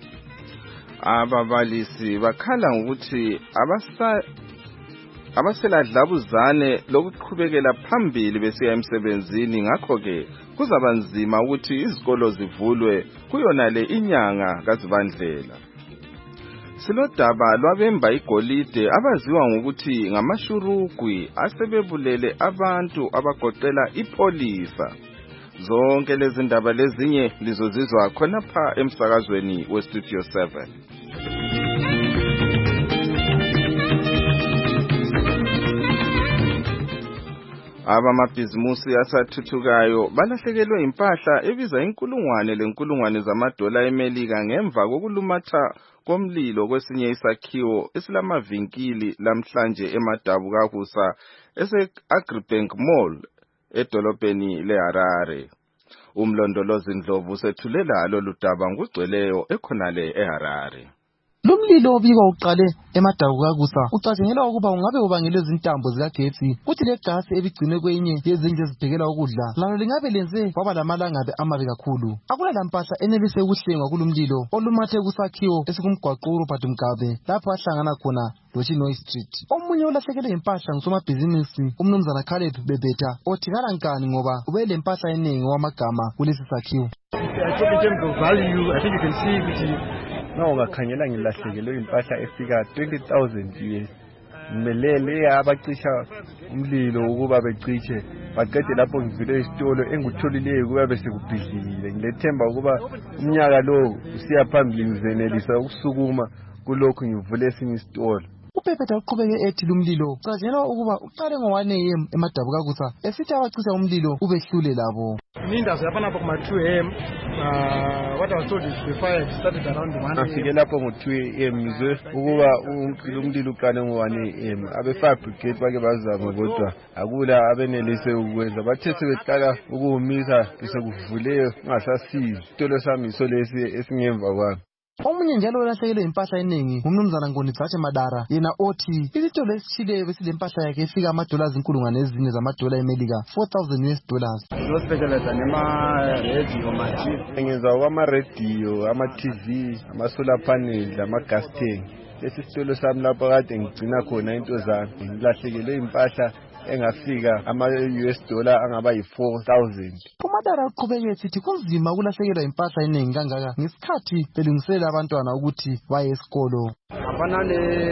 Ababalisi bakhala ngokuthi abasa abaseladlabuzane lokuqhubekela phambili besiya emsebenzini, ngakho ke kuzaba nzima ukuthi izikolo zivulwe kuyona le inyanga kaZibandlela. Silodaba lwabemba igolide abaziwa ngokuthi ngamashurugwi asebebulele abantu abagoqela ipolisa. Zonke lezi ndaba lezinye lizozizwa khonapha emsakazweni we Studio seven. Abamabhizimusi asathuthukayo balahlekelwe impahla ebiza inkulungwane lenkulungwane zamadola eMelika ngemva kokulumatha komlilo kwesinye isakhiwo esilamavinkili lamhlanje emadabukakusa ese-Agribank Mall edolobheni leHarare. Umlondolozi Ndlovu sethulela lolu daba ngugcweleyo ekhonale eHarare. Lumlilo obikwa uqale emadabukakusa ucatshangelwa ukuba ungabe ubangelwe izintambo zikagetsi, kuthi le gas ebigcinwe kwenye yezindlu ezibhekela ukudla lalo lingabe lenze kwaba lamalangabe amabi kakhulu. Akula lampahla enelise ukuhlengwa kulumlilo olumathe kusakhiwo esikumgwaqo uRobert Mugabe lapho ahlangana khona loChinoy Street. Omunye ulahlekelwe impahla ngusomabhizinisi umnumzana Caleb Bebeta othi ngalankani ngoba ubele impahla eningi wamagama kulesi sakhiwo. I think in terms of value, I think you can see ukuthi no ngakhangela ngilahlekelwe impahla efika twenty thousand U S. Ngimelele abacisha umlilo ukuba becishe baqede lapho ngivile isitolo engikutholileyo kuba bese kubhidlile. Ngilethemba ukuba umnyaka lo usiya phambili ngizenelisa ukusukuma kulokho ngivule esinye isitolo. Ubebeta uqhubeke ethi lumlilo ucatshangelwa ukuba uqale ngo one A M emadabukakusa esithi abacisha umlilo ubehlule labo. Nindazo yapana kuma two A M Uh, what I was told is the fire started around one A M. Afike lapho ngo two A M ngizwe ukuba umlilo uqale ngo one A M. Abe fire brigade bake bazama kodwa akula abenelise ukwenza. Bathe sebeqala ukuhumisa bese kuvule ngasasizi. Isitolo sami so lesi esingemva kwami. Omunye njalo ulahlekelwe impahla eningi umnumzana Ngonitsache Madara, yena othi isitolo esishileyo besilempahla yakhe efika amadola azinkulungwane ezine zamadola eMelika four thousand U S dollars. Lo specialize nema radio ma T V. Ngenza kwama radio, ama T V, ama solar panels, ama gas tank. Lesi sitolo sami lapho kade ngigcina khona into zami. Ngilahlekelwe impahla engafika ama U S dollar angaba yi four thousand. Umadara uqhubeke sithi kunzima ukulahlekelwa impahla eningi kangaka ngesikhathi belungiselela abantwana ukuthi baye esikolo. Abana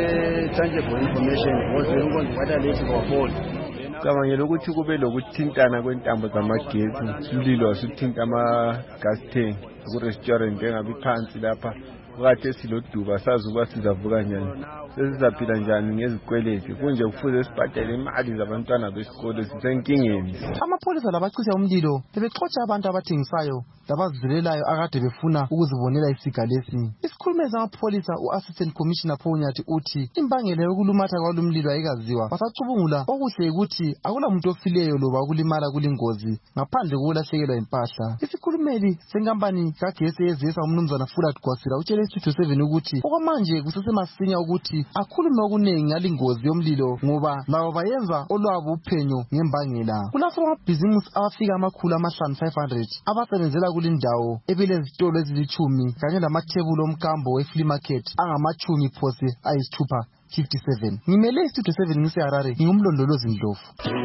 le tangible information ngoze inkonzo kwada lethi ngofoni. Cabangela ukuthi kube lokuthintana kwentambo zamagesi, umlilo wasuthinta ama-gas tank ku-restaurant engabe phansi lapha kade siloduba sazi ukuba sizavuka njani, sesizaphila njani ngezikweleti kunje kufuze sibhadele imali zabantwana besikole sisenkingeni. Amapholisa labacisha umlilo bebexotsha abantu abathengisayo labazizulelayo akade befuna ukuzibonela isiga lesi. Isikhulumeli samapholisa u-Assistant Commissioner Ponyathi uthi imbangela yokulumatha kwalumlilo ayikaziwa. Basacubungula okuhle ukuthi akulamuntu ofileyo loba ukulimala kulingozi ngaphandle kokulahlekelwa impahla. Isikhulumeli senkampani kagesi yezisa umnumzana Fulat Gwasira utshele Studio seven ukuthi okwamanje kusesemasinya ukuthi akhulume okunengi ngalingozi yomlilo ngoba labo bayenza olwabo uphenyo ngembangela. Kulapho amabhizimusi abafika amakhulu amahlanu five hundred abasebenzela kulindawo ebelezitolo ezilithumi kanye lamathebuli omkambo we-flea market angamachumi phose ayisithupha fifty-seven. Ngimele iStudio seven ngiseHarare ngingumlondolozi Ndlovu.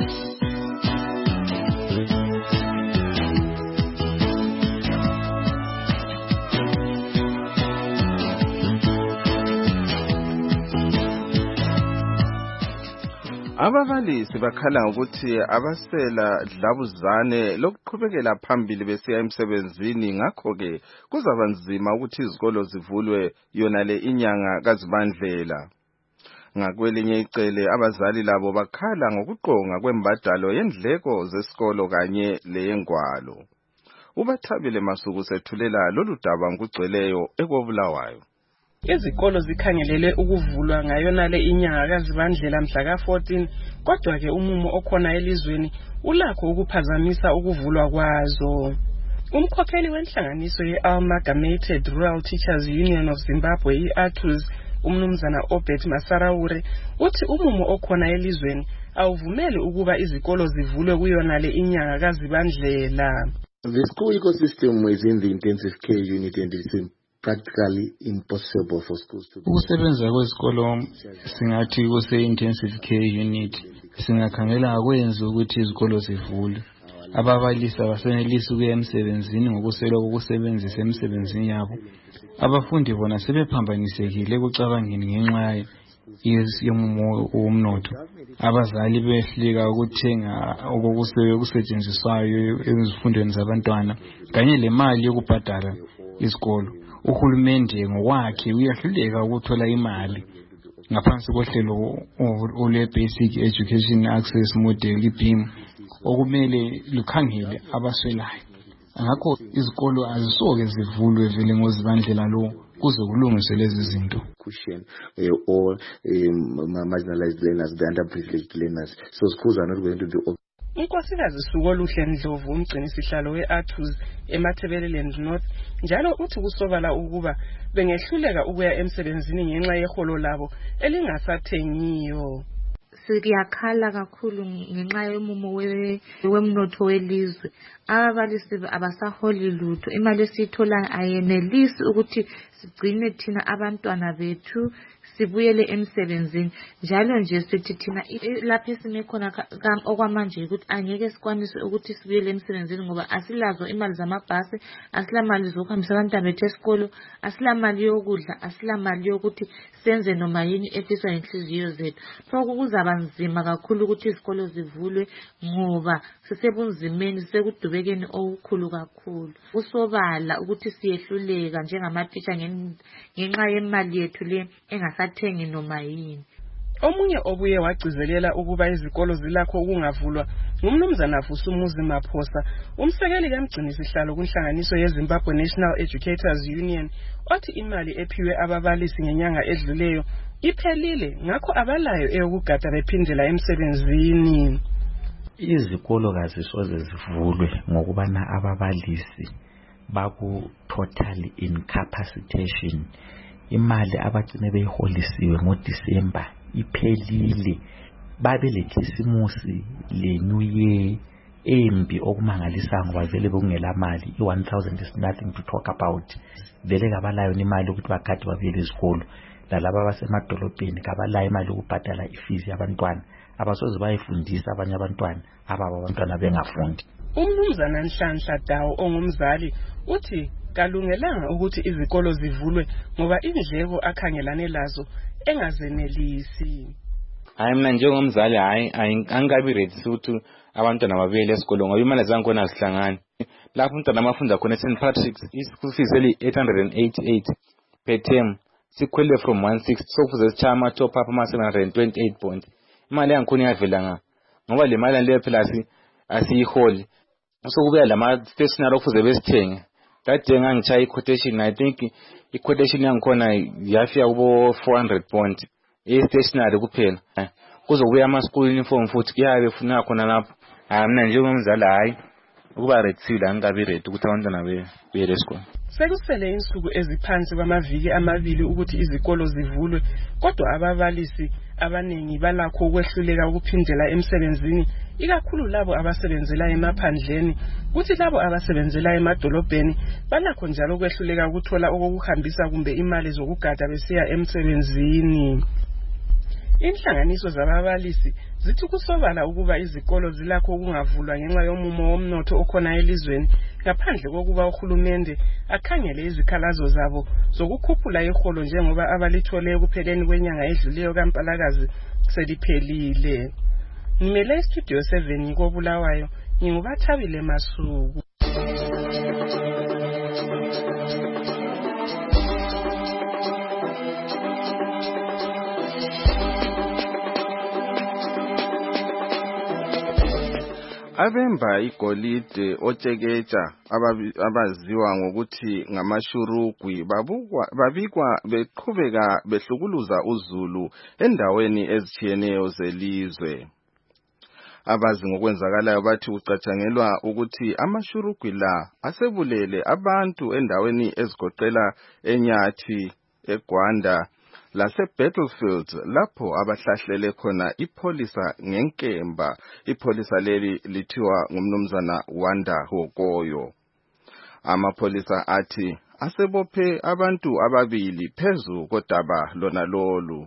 Ababalisi bakhala ukuthi abasela dlabuzane lokuqhubekela phambili besiya emsebenzini, ngakho ke kuzaba nzima ukuthi izikolo zivulwe yona le inyanga kaZibandlela. Ngakwelinye icele abazali labo bakhala ngokuqonga kwembadalo yendleko zesikolo kanye leyengwalo. Ubathabile Masuku sethulela lolu daba ngugcweleyo ekobulawayo. Izikolo zikhangelele ukuvulwa ngayona le inyanga kaZibandlela mhla ka fourteen, kodwa ke umumo okhona elizweni ulakho ukuphazamisa ukuvulwa kwazo. Umkhokheli wenhlanganiso ye-Amalgamated Rural Teachers Union of Zimbabwe i-A T U Z umnumzana Obert Masarawure uthi umumo okhona elizweni awuvumeli ukuba izikolo zivulwe kuyona le inyanga kaZibandlela. The school ecosystem is in the intensive care unit and it's practically impossible for schools to. Ukusebenza kwesikolo singathi kuse intensive care unit singakhangela kwenza ukuthi izikolo zivulwe. Ababalisi abasenelisi ukuya emsebenzini ngokusela ukusebenzisa emsebenzini yabo. Abafundi bona sebephambanisekile ekucabangeni ngenxa yomumo womnotho. Abazali behlika ukuthenga okusetshenziswayo ezifundweni zabantwana kanye le mali yokubhadala isikolo. Uhulumende ngokwakhe uyahluleka ukuthola imali ngaphansi kohlelo ole Basic Education Access Model I B E M okumele lukhangele abaswelayo. Ngakho izikolo azisoke zivulwe vele ngoZibandlela lo kuze kulungiswe lezi zinto. Cushion uh, all um, marginalized learners, the underprivileged learners. So schools are not going to be open. Unkosikazi Sukoluhle Ndlovu umgcinisihlalo we-A T U Z eMathebeleland North njalo uthi kusobala ukuba bengehluleka ukuya emsebenzini ngenxa yeholo labo elingasathengiyo. Siyakhala kakhulu ngenxa yomumo wemnotho welizwe. Ababalisi abasaholi lutho, imali esiyithola ayenelisi ukuthi sigcine thina abantwana bethu sibuyele emsebenzini. Njalo nje sithi thina lapha esime khona okwamanje ukuthi angeke sikwanise ukuthi sibuyele emsebenzini ngoba asilazo imali zamabhasi, asilamali zokuhambisa abantwana bethu esikolo, asilamali yokudla, asilamali yokuthi senze noma yini efiswa inhliziyo zethu. Pho kuzaba nzima kakhulu ukuthi izikolo zivulwe ngoba sisebunzimeni sekudubekeni okukhulu kakhulu. Kusobala ukuthi siyehluleka njengamatitsha ngenxa yemali yethu le engasathengi noma yini. Omunye obuye wagcizelela ukuba izikolo zilakho ukungavulwa ngumnumzana Vusumuzi Maphosa, umsekeli kamgcinisihlalo kunhlanganiso yeZimbabwe National Educators Union, othi imali ephiwe ababalisi ngenyanga edluleyo iphelile ngakho abalayo eyokugada bephindela emsebenzini. Izikolo kazisoze zivulwe ngokubana ababalisi baku total incapacitation. Imali abagcine beyiholisiwe ngoDisemba iphelile. Babe lekhisimusi le New Year embi okumangalisa ngoba vele bekungela mali. I one thousand is nothing to talk about. Vele kabalayo imali ukuthi bakade babuyele izikolo. Lalaba abasemadolobheni kabalayo imali ukubhadala ifees yabantwana. Abasoze bayifundisa abanye abantwana ababa abantwana bengafundi. Umnumzana Nhlanhla Dawo ongumzali uthi kalungelanga ukuthi izikolo zivulwe ngoba indleko akhangelane lazo engazenelisi. Hayi mina njengomzali hayi angabi ready ukuthi abantwana babuyele esikolo ngoba imali zankhona azihlangani. Lapho umntwana amafunda khona eSaint Patrick's ischool fees eli eight hundred eighty-eight per term. sikhwele from one sixty sokufuze sichama top up ama seven hundred twenty-eight point. Imali yangikhona iyavela nga ngoba le mali leyo phela asiyiholi sokubuya lama stationery okufuze besithenge. That day ngangitshaya i-quotation, I think i-quotation yangikhona yafika kubo four hundred point e-stationery kuphela. Kuzobuya ama-school uniform futhi kuyabe funa khona lapho. Mina njengomzali hayi ukuba ready angabi ready ukuthi abantwana beye esikole. Sekusele insuku eziphansi kwamaviki amabili ukuthi izikolo zivulwe, kodwa ababalisi abaningi balakho ukwehluleka ukuphindela emsebenzini, ikakhulu labo abasebenzela emaphandleni. Kuthi labo abasebenzela emadolobheni balakho njalo ukwehluleka ukuthola okuhambisa kumbe imali zokugada besiya emsebenzini. Inhlanganiso zababalisi zithi kusobala ukuba izikolo zilakho ukungavulwa ngenxa yomumo womnotho okhona elizweni, ngaphandle kokuba uhulumende akhangele izikhalazo zabo zokukhuphula iholo njengoba abalithole ekupheleni kwenyanga edluleyo kaMpalakazi seliphelile. Ngimele istudio seven ngikobulawayo, ngingubathabile Masuku. Abemba igolide otshekeja abaziwa ngokuthi ngamashurugwi babukwa babikwa beqhubeka behlukuluza uZulu endaweni ezitshiyeneyo zelizwe. Abazi ngokwenzakalayo bathi ucatshangelwa ukuthi amashurugwi la asebulele abantu endaweni ezigoqela eNyathi, eGwanda lase-Battlefield lapho abahlahlele khona ipolisa ngenkemba. Ipolisa leli lithiwa ngumnumzana Wanda Hokoyo. Amapolisa athi asebophe abantu ababili phezu kodaba lona lolu.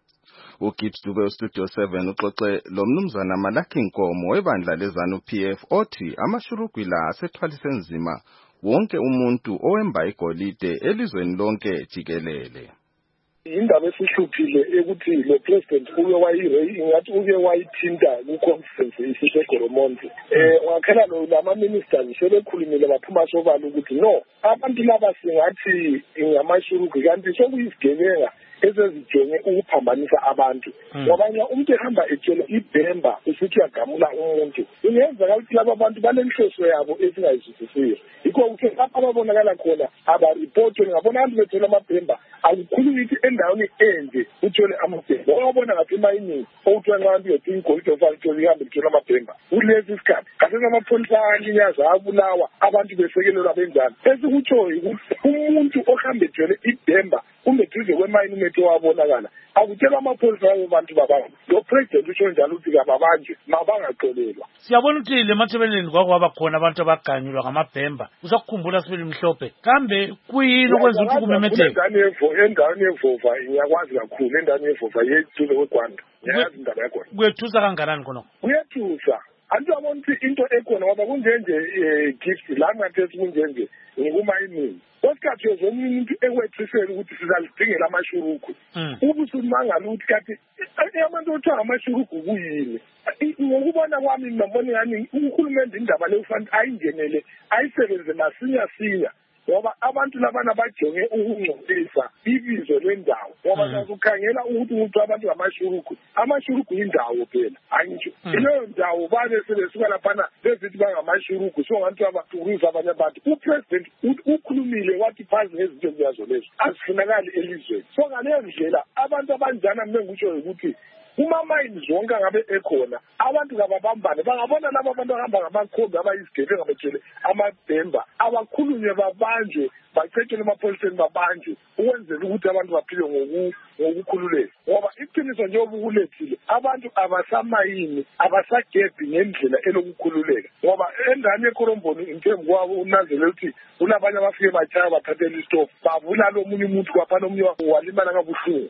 uGibbs Dube Studio seven uxoxe lo mnumzana Malaki Nkomo webandla leZanu P F othi amashurugwi la asethwalise nzima wonke umuntu owemba igolide elizweni lonke jikelele. Indaba esihluphile ukuthi lo president uye wayirey ingathi uye wayithinta ku-conference isisegoromonti. Eh wakhela lo lama ministers sebekhulumile baphuma sobala ukuthi no abantu laba singathi ingamashurugwi kanti sokuyisigebenga ezezijonge ukuphambanisa abantu. Ngabanye umuntu ehamba etshela ibhemba usithi yagamula umuntu. Ingenzeka ukuthi laba bantu banenhloso yabo esingayizwisisiyo. Yikho ukuthi lapha ababonakala khona abareport ngabona abantu bethela amabhemba akukhulu ukuthi endaweni enje uthole amabhemba. Wabona ngathi mayini outwa nqambi yothi igolide ofakithola ihambe lithola amabhemba. Kulezi isikhathi kasena amapholisa anyaza abulawa abantu besekelelwa benjani. Esikutshoyo ukuthi umuntu ohambe ethele ibhemba kumbe duze kwemayini umetho wabonakala akutshela amapholisa abo bantu babantu. Lo president usho njalo ukuthi kababanje mabangaxolelwa. Siyabona ukuthi le mathebeleni kwakwaba khona abantu abaganyulwa ngamabhemba. Usakukhumbula sibili mhlophe. Kambe kuyini okwenza ukuthi kumemetheke? Endaweni yevo endaweni yevova ngiyakwazi kakhulu endaweni yevova yeduze kweGwanda. Ngiyazi indaba yakhona. Kuyethusa kanganani khona? Kuyethusa. Andibona ukuthi into ekhona ngoba kunjenje gift la ngathi kunjenje ngikumayini. Osikhathi yozomini umuntu ekwethisela ukuthi sizalidingela amashurugwi. Ubusumangala ukuthi kathi abantu othiwa amashurugwi kuyini. Ngokubona kwami ngibona yani uhulumende indaba le ufana ayingenele ayisebenze masinya sinya. Ngoba abantu labana bajonge ukungcolisa ibizo lendawo ngoba nakukhangela ukuthi umuntu abantu ngamashurugwi amashurugwi indawo phela angisho leyo ndawo babe sebesuka laphana bezithi bangamashurugwi so ngathi abathukisa abanye abantu upresident ukhulumile wathi phansi ngezinto eziyazo lezo azifunakali elizweni so ngaleyo ndlela abantu abanjana mina ngisho ukuthi uma mayini zonke ngabe ekhona abantu kababambane bangabona laba abantu abahamba ngamakhombi abayisigebenga ngabetshele amabhemba abakhulunywe babanjwe bacetshele emapholiseni babanjwe ukwenzela ukuthi abantu baphile ngokukhululeka ngoba iqiniso nje obukulethile abantu abasamayini abasagebhi ngendlela elokukhululeka ngoba endani ekhoromboni intembu kwabo unanzele ukuthi kulabanye abafike batshaya bathathela istop bavula lo munye umuntu kwaphana omnye walimala kabuhlungu.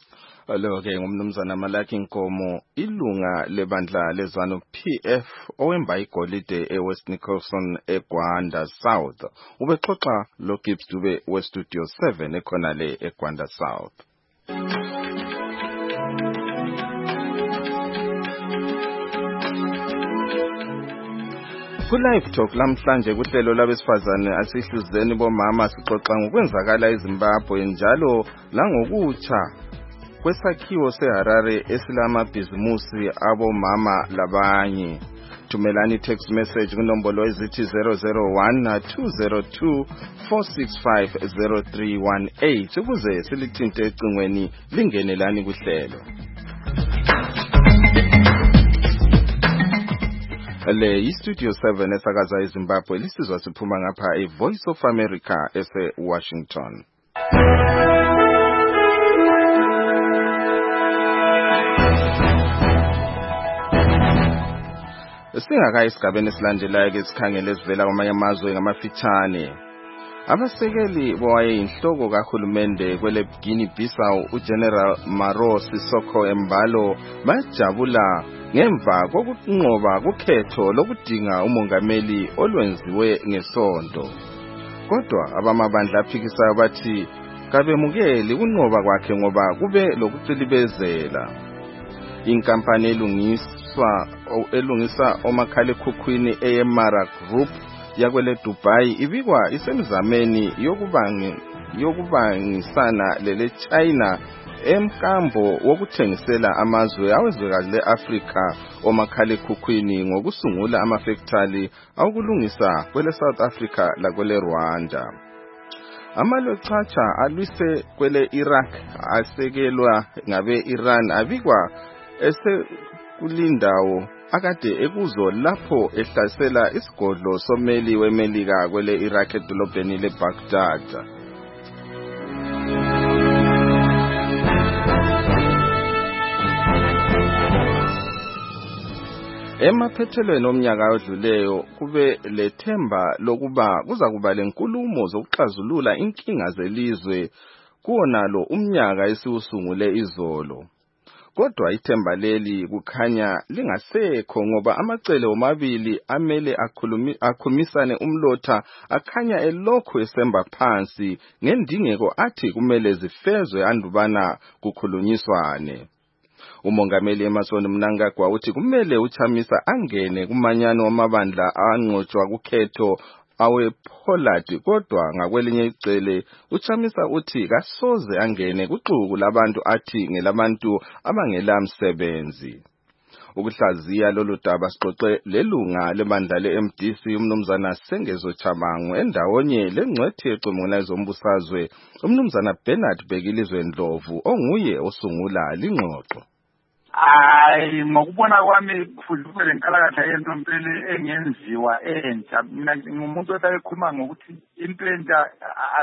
Lo ke ngumnumzana Malaki Nkomo ilunga lebandla leZanu P F owemba igolide eWest Nicholson eGwanda South ubexoxa lo Gibbs Dube weStudio seven ekhona le eGwanda South. Ku-Live Talk lamhlanje kuhlelo labesifazane asihluzeni bomama sixoxa ngokwenzakala eZimbabwe njalo langokutsha kwesakhiwo seHarare esilamabhizimusi abomama labanye. Thumelani text message kunombolo ezithi zero zero one two zero two four six five zero three one eight ukuze silithinte ecingweni lingenelani kuhlelo. Le iStudio seven esakaza eZimbabwe lisizwa siphuma ngapha eVoice of America ese Washington. Singaka isigabeni esilandelayo ke sikhangele sivela kwamanye amazwe ngamafitshane. Abasekeli boyinhloko kahulumende kwele Guinea Bissau uGeneral Maro Sisoko Embalo bajabula ngemva kokunqoba kukhetho lokudinga umongameli olwenziwe ngesonto. Kodwa abamabandla aphikisayo bathi kabemukeli kunqoba kwakhe ngoba kube lokucilibezela. Inkampani elungiswa elungisa omakhalekhukhwini eMara Group yakwele Dubai ibikwa isemzameni yokubangi yokubangisana lele China emkambo wokuthengisela amazwe awezwekazi leAfrika omakhalekhukhwini ngokusungula amafactory awukulungisa kwele South Africa lakwele Rwanda. Amalochacha alwise kwele Iraq asekelwa ngabe Iran abikwa ese kulindawo akade ekuzo lapho ehlasela isigodlo someli wemelika kwele Iraq edolobheni leBaghdad. Emaphethelweni omnyaka odluleyo kube lethemba lokuba kuza kuba lenkulumo zokuxazulula inkinga zelizwe kuonalo umnyaka esiwusungule izolo. Kodwa ithemba leli kukhanya lingasekho ngoba amacele omabili amele akhulumi akhumisane umlotha akhanya elokhu esemba phansi ngendingeko athi kumele zifezwe andubana kukhulunyiswane. Umongameli Emmerson Mnangagwa uthi kumele uChamisa angene kumanyano wamabandla anqotshwa kukhetho awe Pollard kodwa ngakwelinye icele uChamisa uthi kasoze angene kuxuku labantu athi ngelabantu abangelamsebenzi. Ukuhlaziya lolu daba sixoxe lelunga lebandla leM D C umnumzana Sengezo Chabangu endawonye lengcwethe ecomona zombusazwe umnumzana Bernard Bekilizwe Ndlovu onguye osungula lingxoxo. Hayi ngokubona kwami kufuze lenkalakatha yento mpela engenziwa entsha. Mina ngumuntu otayikhuluma ngokuthi into entsha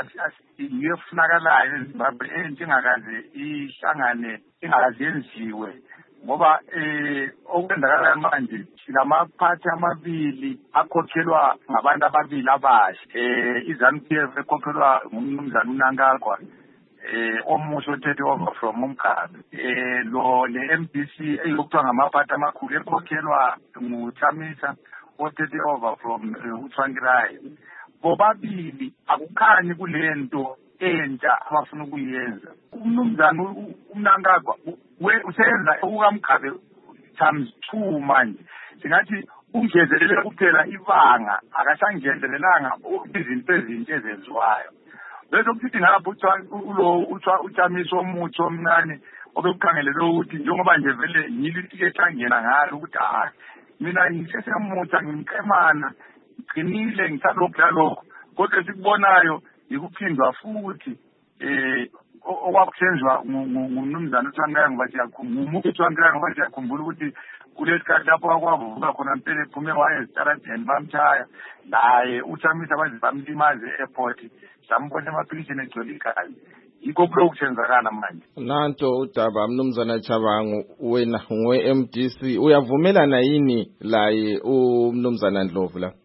asiyifunakalayo eZimbabwe entsha ingakaze ihlangane ingakaze yenziwe ngoba eh okwenzakala manje silamaphathi amabili akhokhelwa ngabantu ababili abasha. Eh iZANU P F ekhokhelwa ngumnumzana uNangagwa eh omusho othethe over from umkhabe eh lo le M D C eyokuthiwa ngamaphathi amakhulu ekhokhelwa nguChamisa othethe over from uThwangirai. Bobabili akukhanyi kulento entsha abafuna ukuyenza. Umnumzana uNangagwa we usenza ukukamkhabe times two manje singathi ungezelele kuphela ibanga akasangezelelanga izinto ezintsha ezenziwayo. Bese kuthi ngapha ulo uChamisa omuthi omncane obekukhangelele ukuthi njengoba nje vele yilitike angena ngalo ukuthi hayi mina ngisesemutha ngimqemana ngiqinile ngisalokhu lalokho kodwa sikubonayo yikuphindwa futhi eh okwakusenziwa ngumnumzana uThwangirai ngoba siyakhumbula uThwangirai ngoba siyakhumbula ukuthi kulesikhathi lapho akwavuka khona impela ephume waye ezitaradeni bamthaya naye uChamisa baze bamlimaze e-airport sambona amapilishini egcwele igazi. Yikho lokhu senzakala manje. Nanto udaba mnumzana Chabangu wena ngwe-M D C uyavumelana yini laye umnumzana Ndlovu la?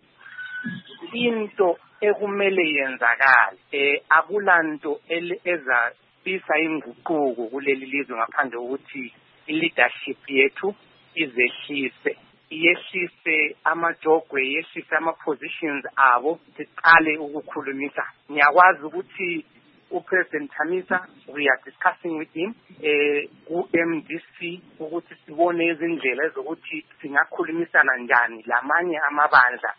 Into ekumele yenzakala eh akulanto eza bisa inguquko kuleli lizwe ngaphandle ukuthi i-leadership yethu izehlise yehlise amajogwe yehlise ama-positions abo siqale ukukhulumisa. Ngiyakwazi ukuthi uPresident Chamisa we are discussing with him eh ku-M D C ukuthi sibone izindlela zokuthi singakhulumisana njani lamanye amabandla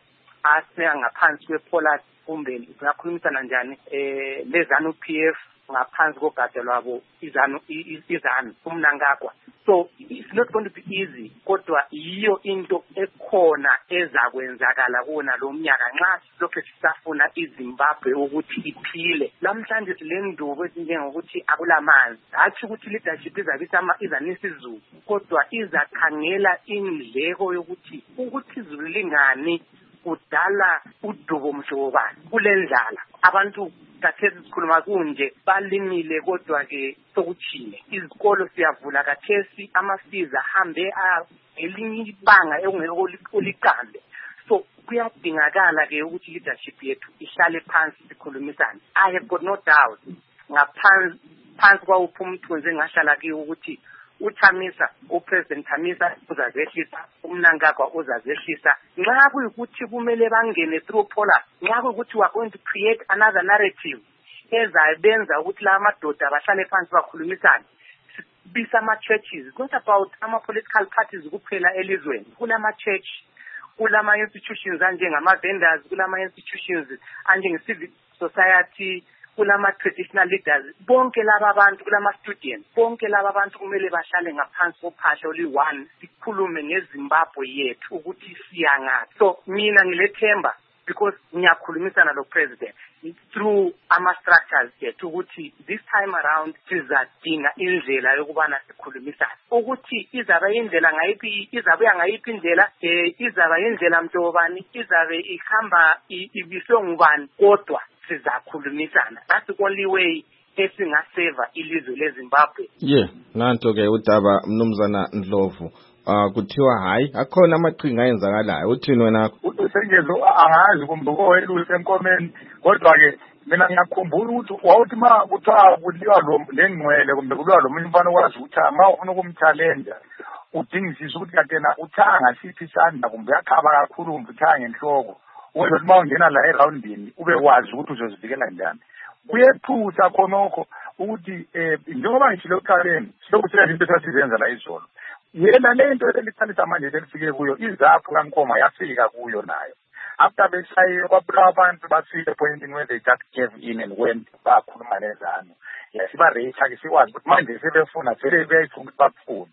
asengaphansi kwePollard kumbe singakhulumisana njani eh lezanu P F ngaphansi kogatsha lwabo izanu izanu uMnangagwa. So it's not going to be easy kodwa iyo into ekhona ezakwenzakala kuona lo mnyaka nxa lokho sisafuna iZimbabwe ukuthi iphile. Lamhlanje silendubo ezinjengokuthi akulamanzi athi ukuthi leadership izabisama izanisizulu kodwa izakhangela indleko yokuthi ukuthi izulu lingani kudala udubo mshobani kulendlala abantu kathesi sikhuluma kunje balimile kodwa ke sokuthile izikolo siyavula kathesi amasiza hambe a elinye ibanga ekungekho liqambe. So kuyadingakala ke ukuthi leadership yethu ihlale phansi sikhulumisane. I have got no doubt ngaphansi phansi kwawuphi umthunzi engashala ke ukuthi uThamisa uPresident Thamisa uzazehlisa uMnangagwa uzazehlisa nxa kuyikuthi kumele bangene through Pollard nxa kuyikuthi we are going to create another narrative ezabenza ukuthi la madoda bahlale phansi bakhulumisane bisa ama churches. It's not about ama political parties kuphela elizweni, kulama church kulama institutions anjengama vendors kulama institutions anjenge civil society kulama traditional leaders bonke laba abantu kulama students bonke laba abantu kumele bahlale ngaphansi kophahla oli one sikhulume ngeZimbabwe yethu ukuthi siyanga. So mina ngilethemba because ngiyakhulumisana lo president through ama structures yethu ukuthi this time around sizadinga indlela yokubana sikhulumisana ukuthi izaba indlela ngayiphi izabe ngayiphi indlela eh izaba indlela mntobani izabe ihamba ibiswe ngubani kodwa sizakhulumisana. That's the only way esingaseva ilizwe leZimbabwe. Yeah, nanto ke udaba mnumzana Ndlovu ah kuthiwa hayi akhona amaqhinga ayenzakalayo uthini wena? Usengezo angazi kumbuko eluse enkomeni kodwa ke mina ngiyakhumbula ukuthi wawuthi ma kuthiwa kuliwa lo lengcwele kumbe kuliwa lo munye umfana wazi ukuthi ma ufuna ukumthalenja udingisisa ukuthi katena uthanga sithi sanda kumbe yakhaba kakhulu umvuthanga enhloko wena uma ungena la eroundini ube wazi ukuthi uzozivikela njani. Kuyephusa khonokho ukuthi eh njengoba ngishilo eqaleni silokuthela into esasizenza la izolo yena lento elithalisa manje selifike kuyo izapho kaNkoma yafika kuyo nayo after beshaye kwabulawa abantu bafike pointing where they just gave in and went bakhuluma lezano yasiba recha ke sikwazi ukuthi manje sebefuna vele beyifuna bafune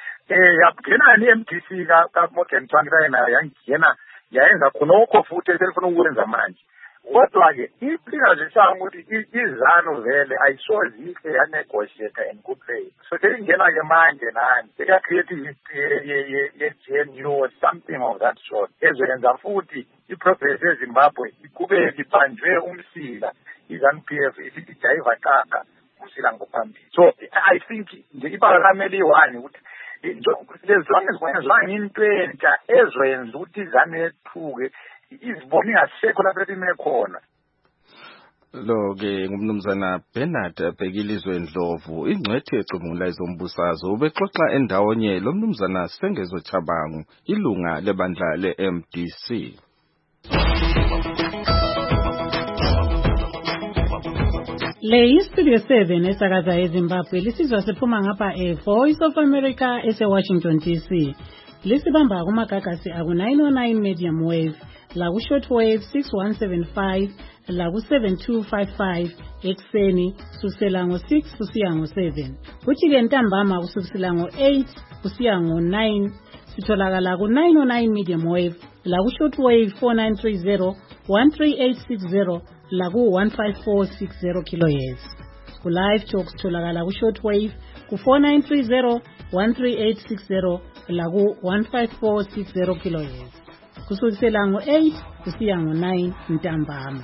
eh yapgena ni M D C ka ka Morgan Tsvangirai nayo yangena yayenza khonokho futhi eselifuna ukwenza manje kodwa ke iphika zisanga ukuthi izano vele ayisozihle ya negotiate and good faith. So ngena ke manje nani eka creative ye ye G N U something of that sort ezenza futhi iprocess eZimbabwe ikube lipanjwe umsila izanu P F isithi jayiva kaka umsila ngophambili. So I think nje ipakameli one ukuthi lezonke zikwenza into entsha ezwenza ukuthi izane ethuke iziboni ngasekho lapho eline khona. Lo ke ngumnumzana Bernard Bhekilizwe Ndlovu ingcwethi ecubungula izombusazwe ubexoxa endawonye lo mnumzana Sengezo Chabangu ilunga lebandla le-M D C. Le iStudio seven esakaza eZimbabwe lisizwa siphuma ngapha eVoice of America ese-Washington D C. Lisibamba kumagagasi aku nine oh nine medium wave laku shortwave six one seven five laku seven two five five ekseni kusukela ngo six kusiya ngo seven. Kuthi ke ntambama kusukela ngo eight kusiya ngo nine sitholakala ku nine oh nine medium wave laku shortwave four nine three zero one three eight six zero laku one five four six zero kilohertz. Ku live talk sitholakala ku shortwave ku four nine three zero one three eight six zero laku one five four six zero kilohertz. Kusukela ngo eight kusiya ngo nine ntambama.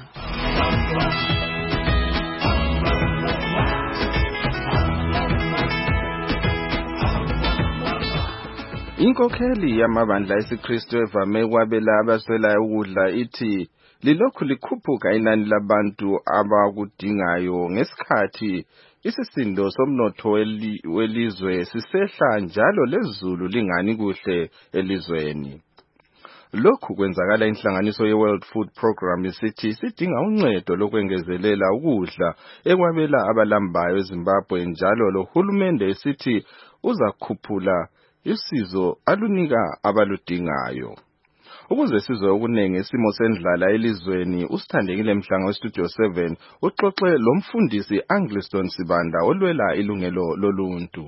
Inkokheli yamabandla esiKristu evame kwabela abaswelayo ukudla ithi lilokhu likhuphuka inani labantu abakudingayo ngesikhathi isisindo somnotho welizwe sisehla njalo lezulu lingani kuhle elizweni. Lokhu kwenzakala inhlanganiso ye-World Food Program isithi sidinga uncedo lokwengezelela ukudla ekwabela abalambayo eZimbabwe njalo lo hulumende esithi uzakhuphula usizo alunika abaludingayo. ukuze sizwe okuningi isimo sendlala elizweni. Usithandekile Mhlanga westudio seven uxoxe lomfundisi Angliston Sibanda olwela ilungelo loluntu.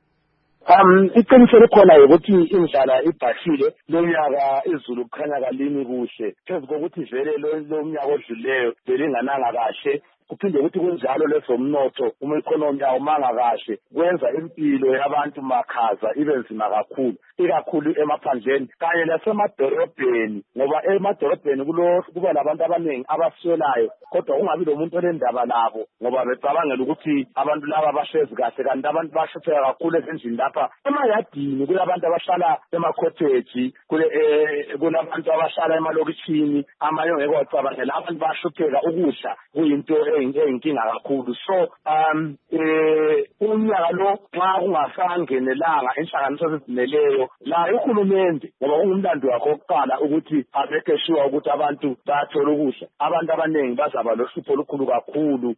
Um iqiniso likhona ukuthi indlala ibhashile lonyaka izulu kukhanya kalini kuhle phezu kokuthi vele lo mnyaka odluleyo belingananga kahle kuphinde ukuthi kunjalo lezomnotho uma economy awumanga kahle kwenza impilo yabantu makhaza ibe nzima kakhulu ikakhulu emaphandleni kanye nasemadolobheni ngoba emadolobheni kuba labantu abaningi abaswelayo kodwa ungabi lo muntu olendaba labo ngoba becabangela ukuthi abantu laba bahlezi kahle kanti abantu bashotheka kakhulu ezindlini lapha emayadini kulabantu abahlala ema-cottage kule kulabantu abahlala emalokishini amanye ongeke wacabangela abantu bashotheka ukudla kuyinto eyinkinga kakhulu so um eh unyaka lo nxa kungasangenelanga inhlanganiso ezizimeleyo la uhulumende ngoba kungumlando wakho oqala ukuthi abeke sure ukuthi abantu bathola ukudla abantu abaningi bazaba lohlupho olukhulu kakhulu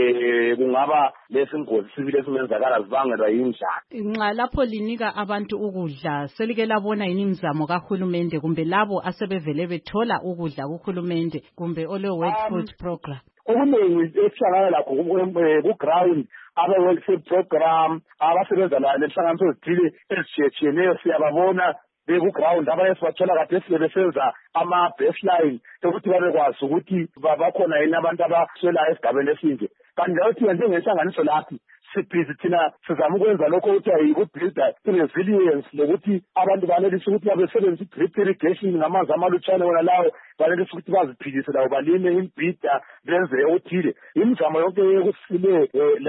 eh kungaba lesingozi sibili esimenzakala zibangelwa yindlala nxa lapho linika abantu ukudla selike labona yini imizamo kahulumende kumbe labo asebevele bethola ukudla kuhulumende kumbe ole World Food Program okuningi esihlangana lakho ku-ground aba-World Food Program abasebenza nenhlanganiso ezithile ezitshiyetshiyeneyo siyababona beku-ground abanye sibathola kade esile besenza ama-baseline ukuthi babekwazi ukuthi bakhona yini abantu abaswelayo esigabeni esinje kanti njalo thina njengenhlanganiso laphi sibhizi thina sizama ukwenza lokho okuthiwa yikubuilda i-resilience lokuthi abantu banelise ukuthi babesebenzisa i-drip irrigation ngamanzi amalutshwane wona lawo banelise ukuthi baziphilise lawo balime imbhida benze okuthile imizamo yonke yokusile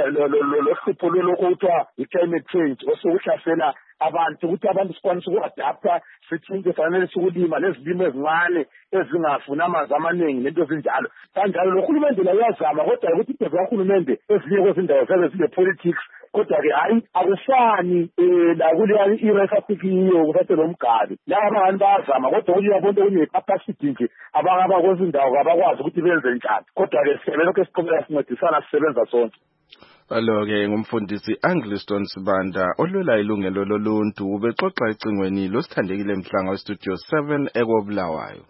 lohlupho lolokho okuthiwa i-climate change osokuhlasela abantu ukuthi abantu sikwanise uku-adapta sitshintshe sanelise ukulima lezilimo ezincane ezingafuni amanzi amaningi nento ezinjalo kanjalo lo hulumende la uyazama kodwa ukuthi ibhezi kahulumende ezinye kwezindawo zabe zile-politics kodwa-ke hayi akufani um lakuleya ira esasikiyo kusase lo mgabi laba abangani bayazama kodwa ukuthi uyabona kune-capacity nje abangaba kwezindawo abakwazi ukuthi benze njani kodwa-ke siyabe lokhu esiqhubeka sincedisana sisebenza sonke Alo-ke ngumfundisi Angliston Sibanda olwela ilungelo loluntu ubexoxa ecingweni losithandekile Mhlanga westudio seven ekobulawayo.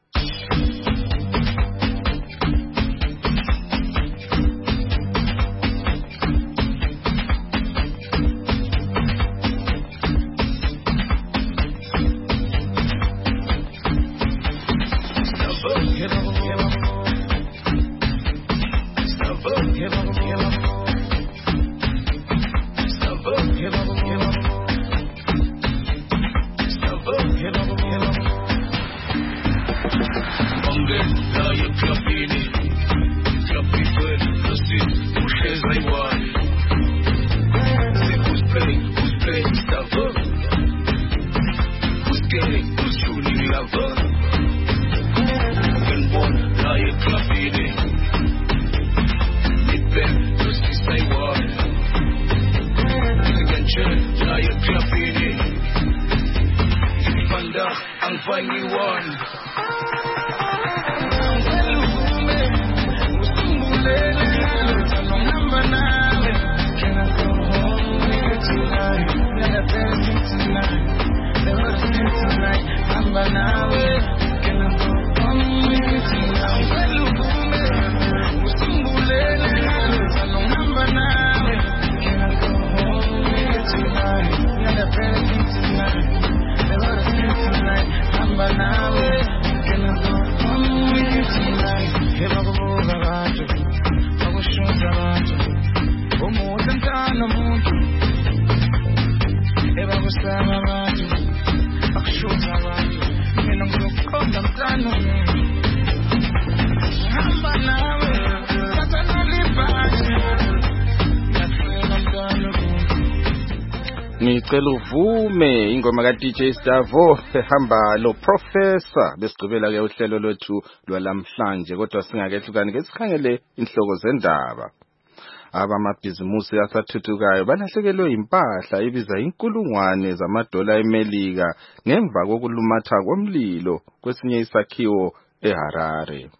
Ngicela uvume ingoma ka D J Stavo ehamba lo professor besigqibela ke uhlelo lwethu lwalamhlanje kodwa singakehlukani ke sikhangele inhloko zendaba. Abamabhizimusi asathuthukayo balahlekelwe impahla ibiza inkulungwane zamadola eMelika ngemva kokulumatha komlilo kwesinye isakhiwo eHarare.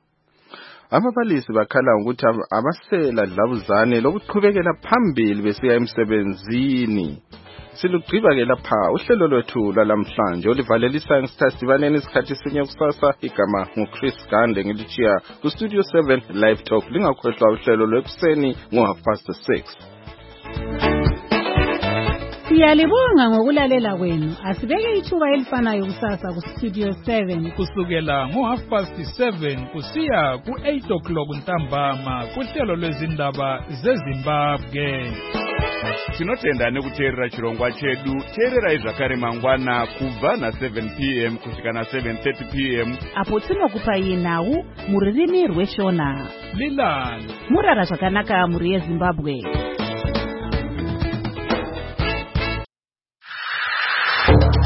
Ababalisi bakhala ukuthi abasela dlabuzane lokuqhubekela phambili besiya emsebenzini. silugqiba-ke lapha uhlelo lwethu lwalamhlanje olivalelisa ngisitasibaneni isikhathi sinye kusasa igama nguChris Gande ngilichiya kustudio seven live talk lingakhohlwa uhlelo lwekuseni ngo-half past six. Siyalibonga ngokulalela kwenu. Asibeke ithuba elifanayo kusasa kustudio seven kusukela ngo-half past seven kusiya ku-eight o'clock ntambama kuhlelo lwezindaba zeZimbabwe. Tinotenda nekuteerera chirongwa chedu. Teererai zvakare mangwana kubva na seven p m kusvika na seven thirty p m apo tinokupai nhau muririmi rweshona. Lilani murara zvakanaka muri yeZimbabwe.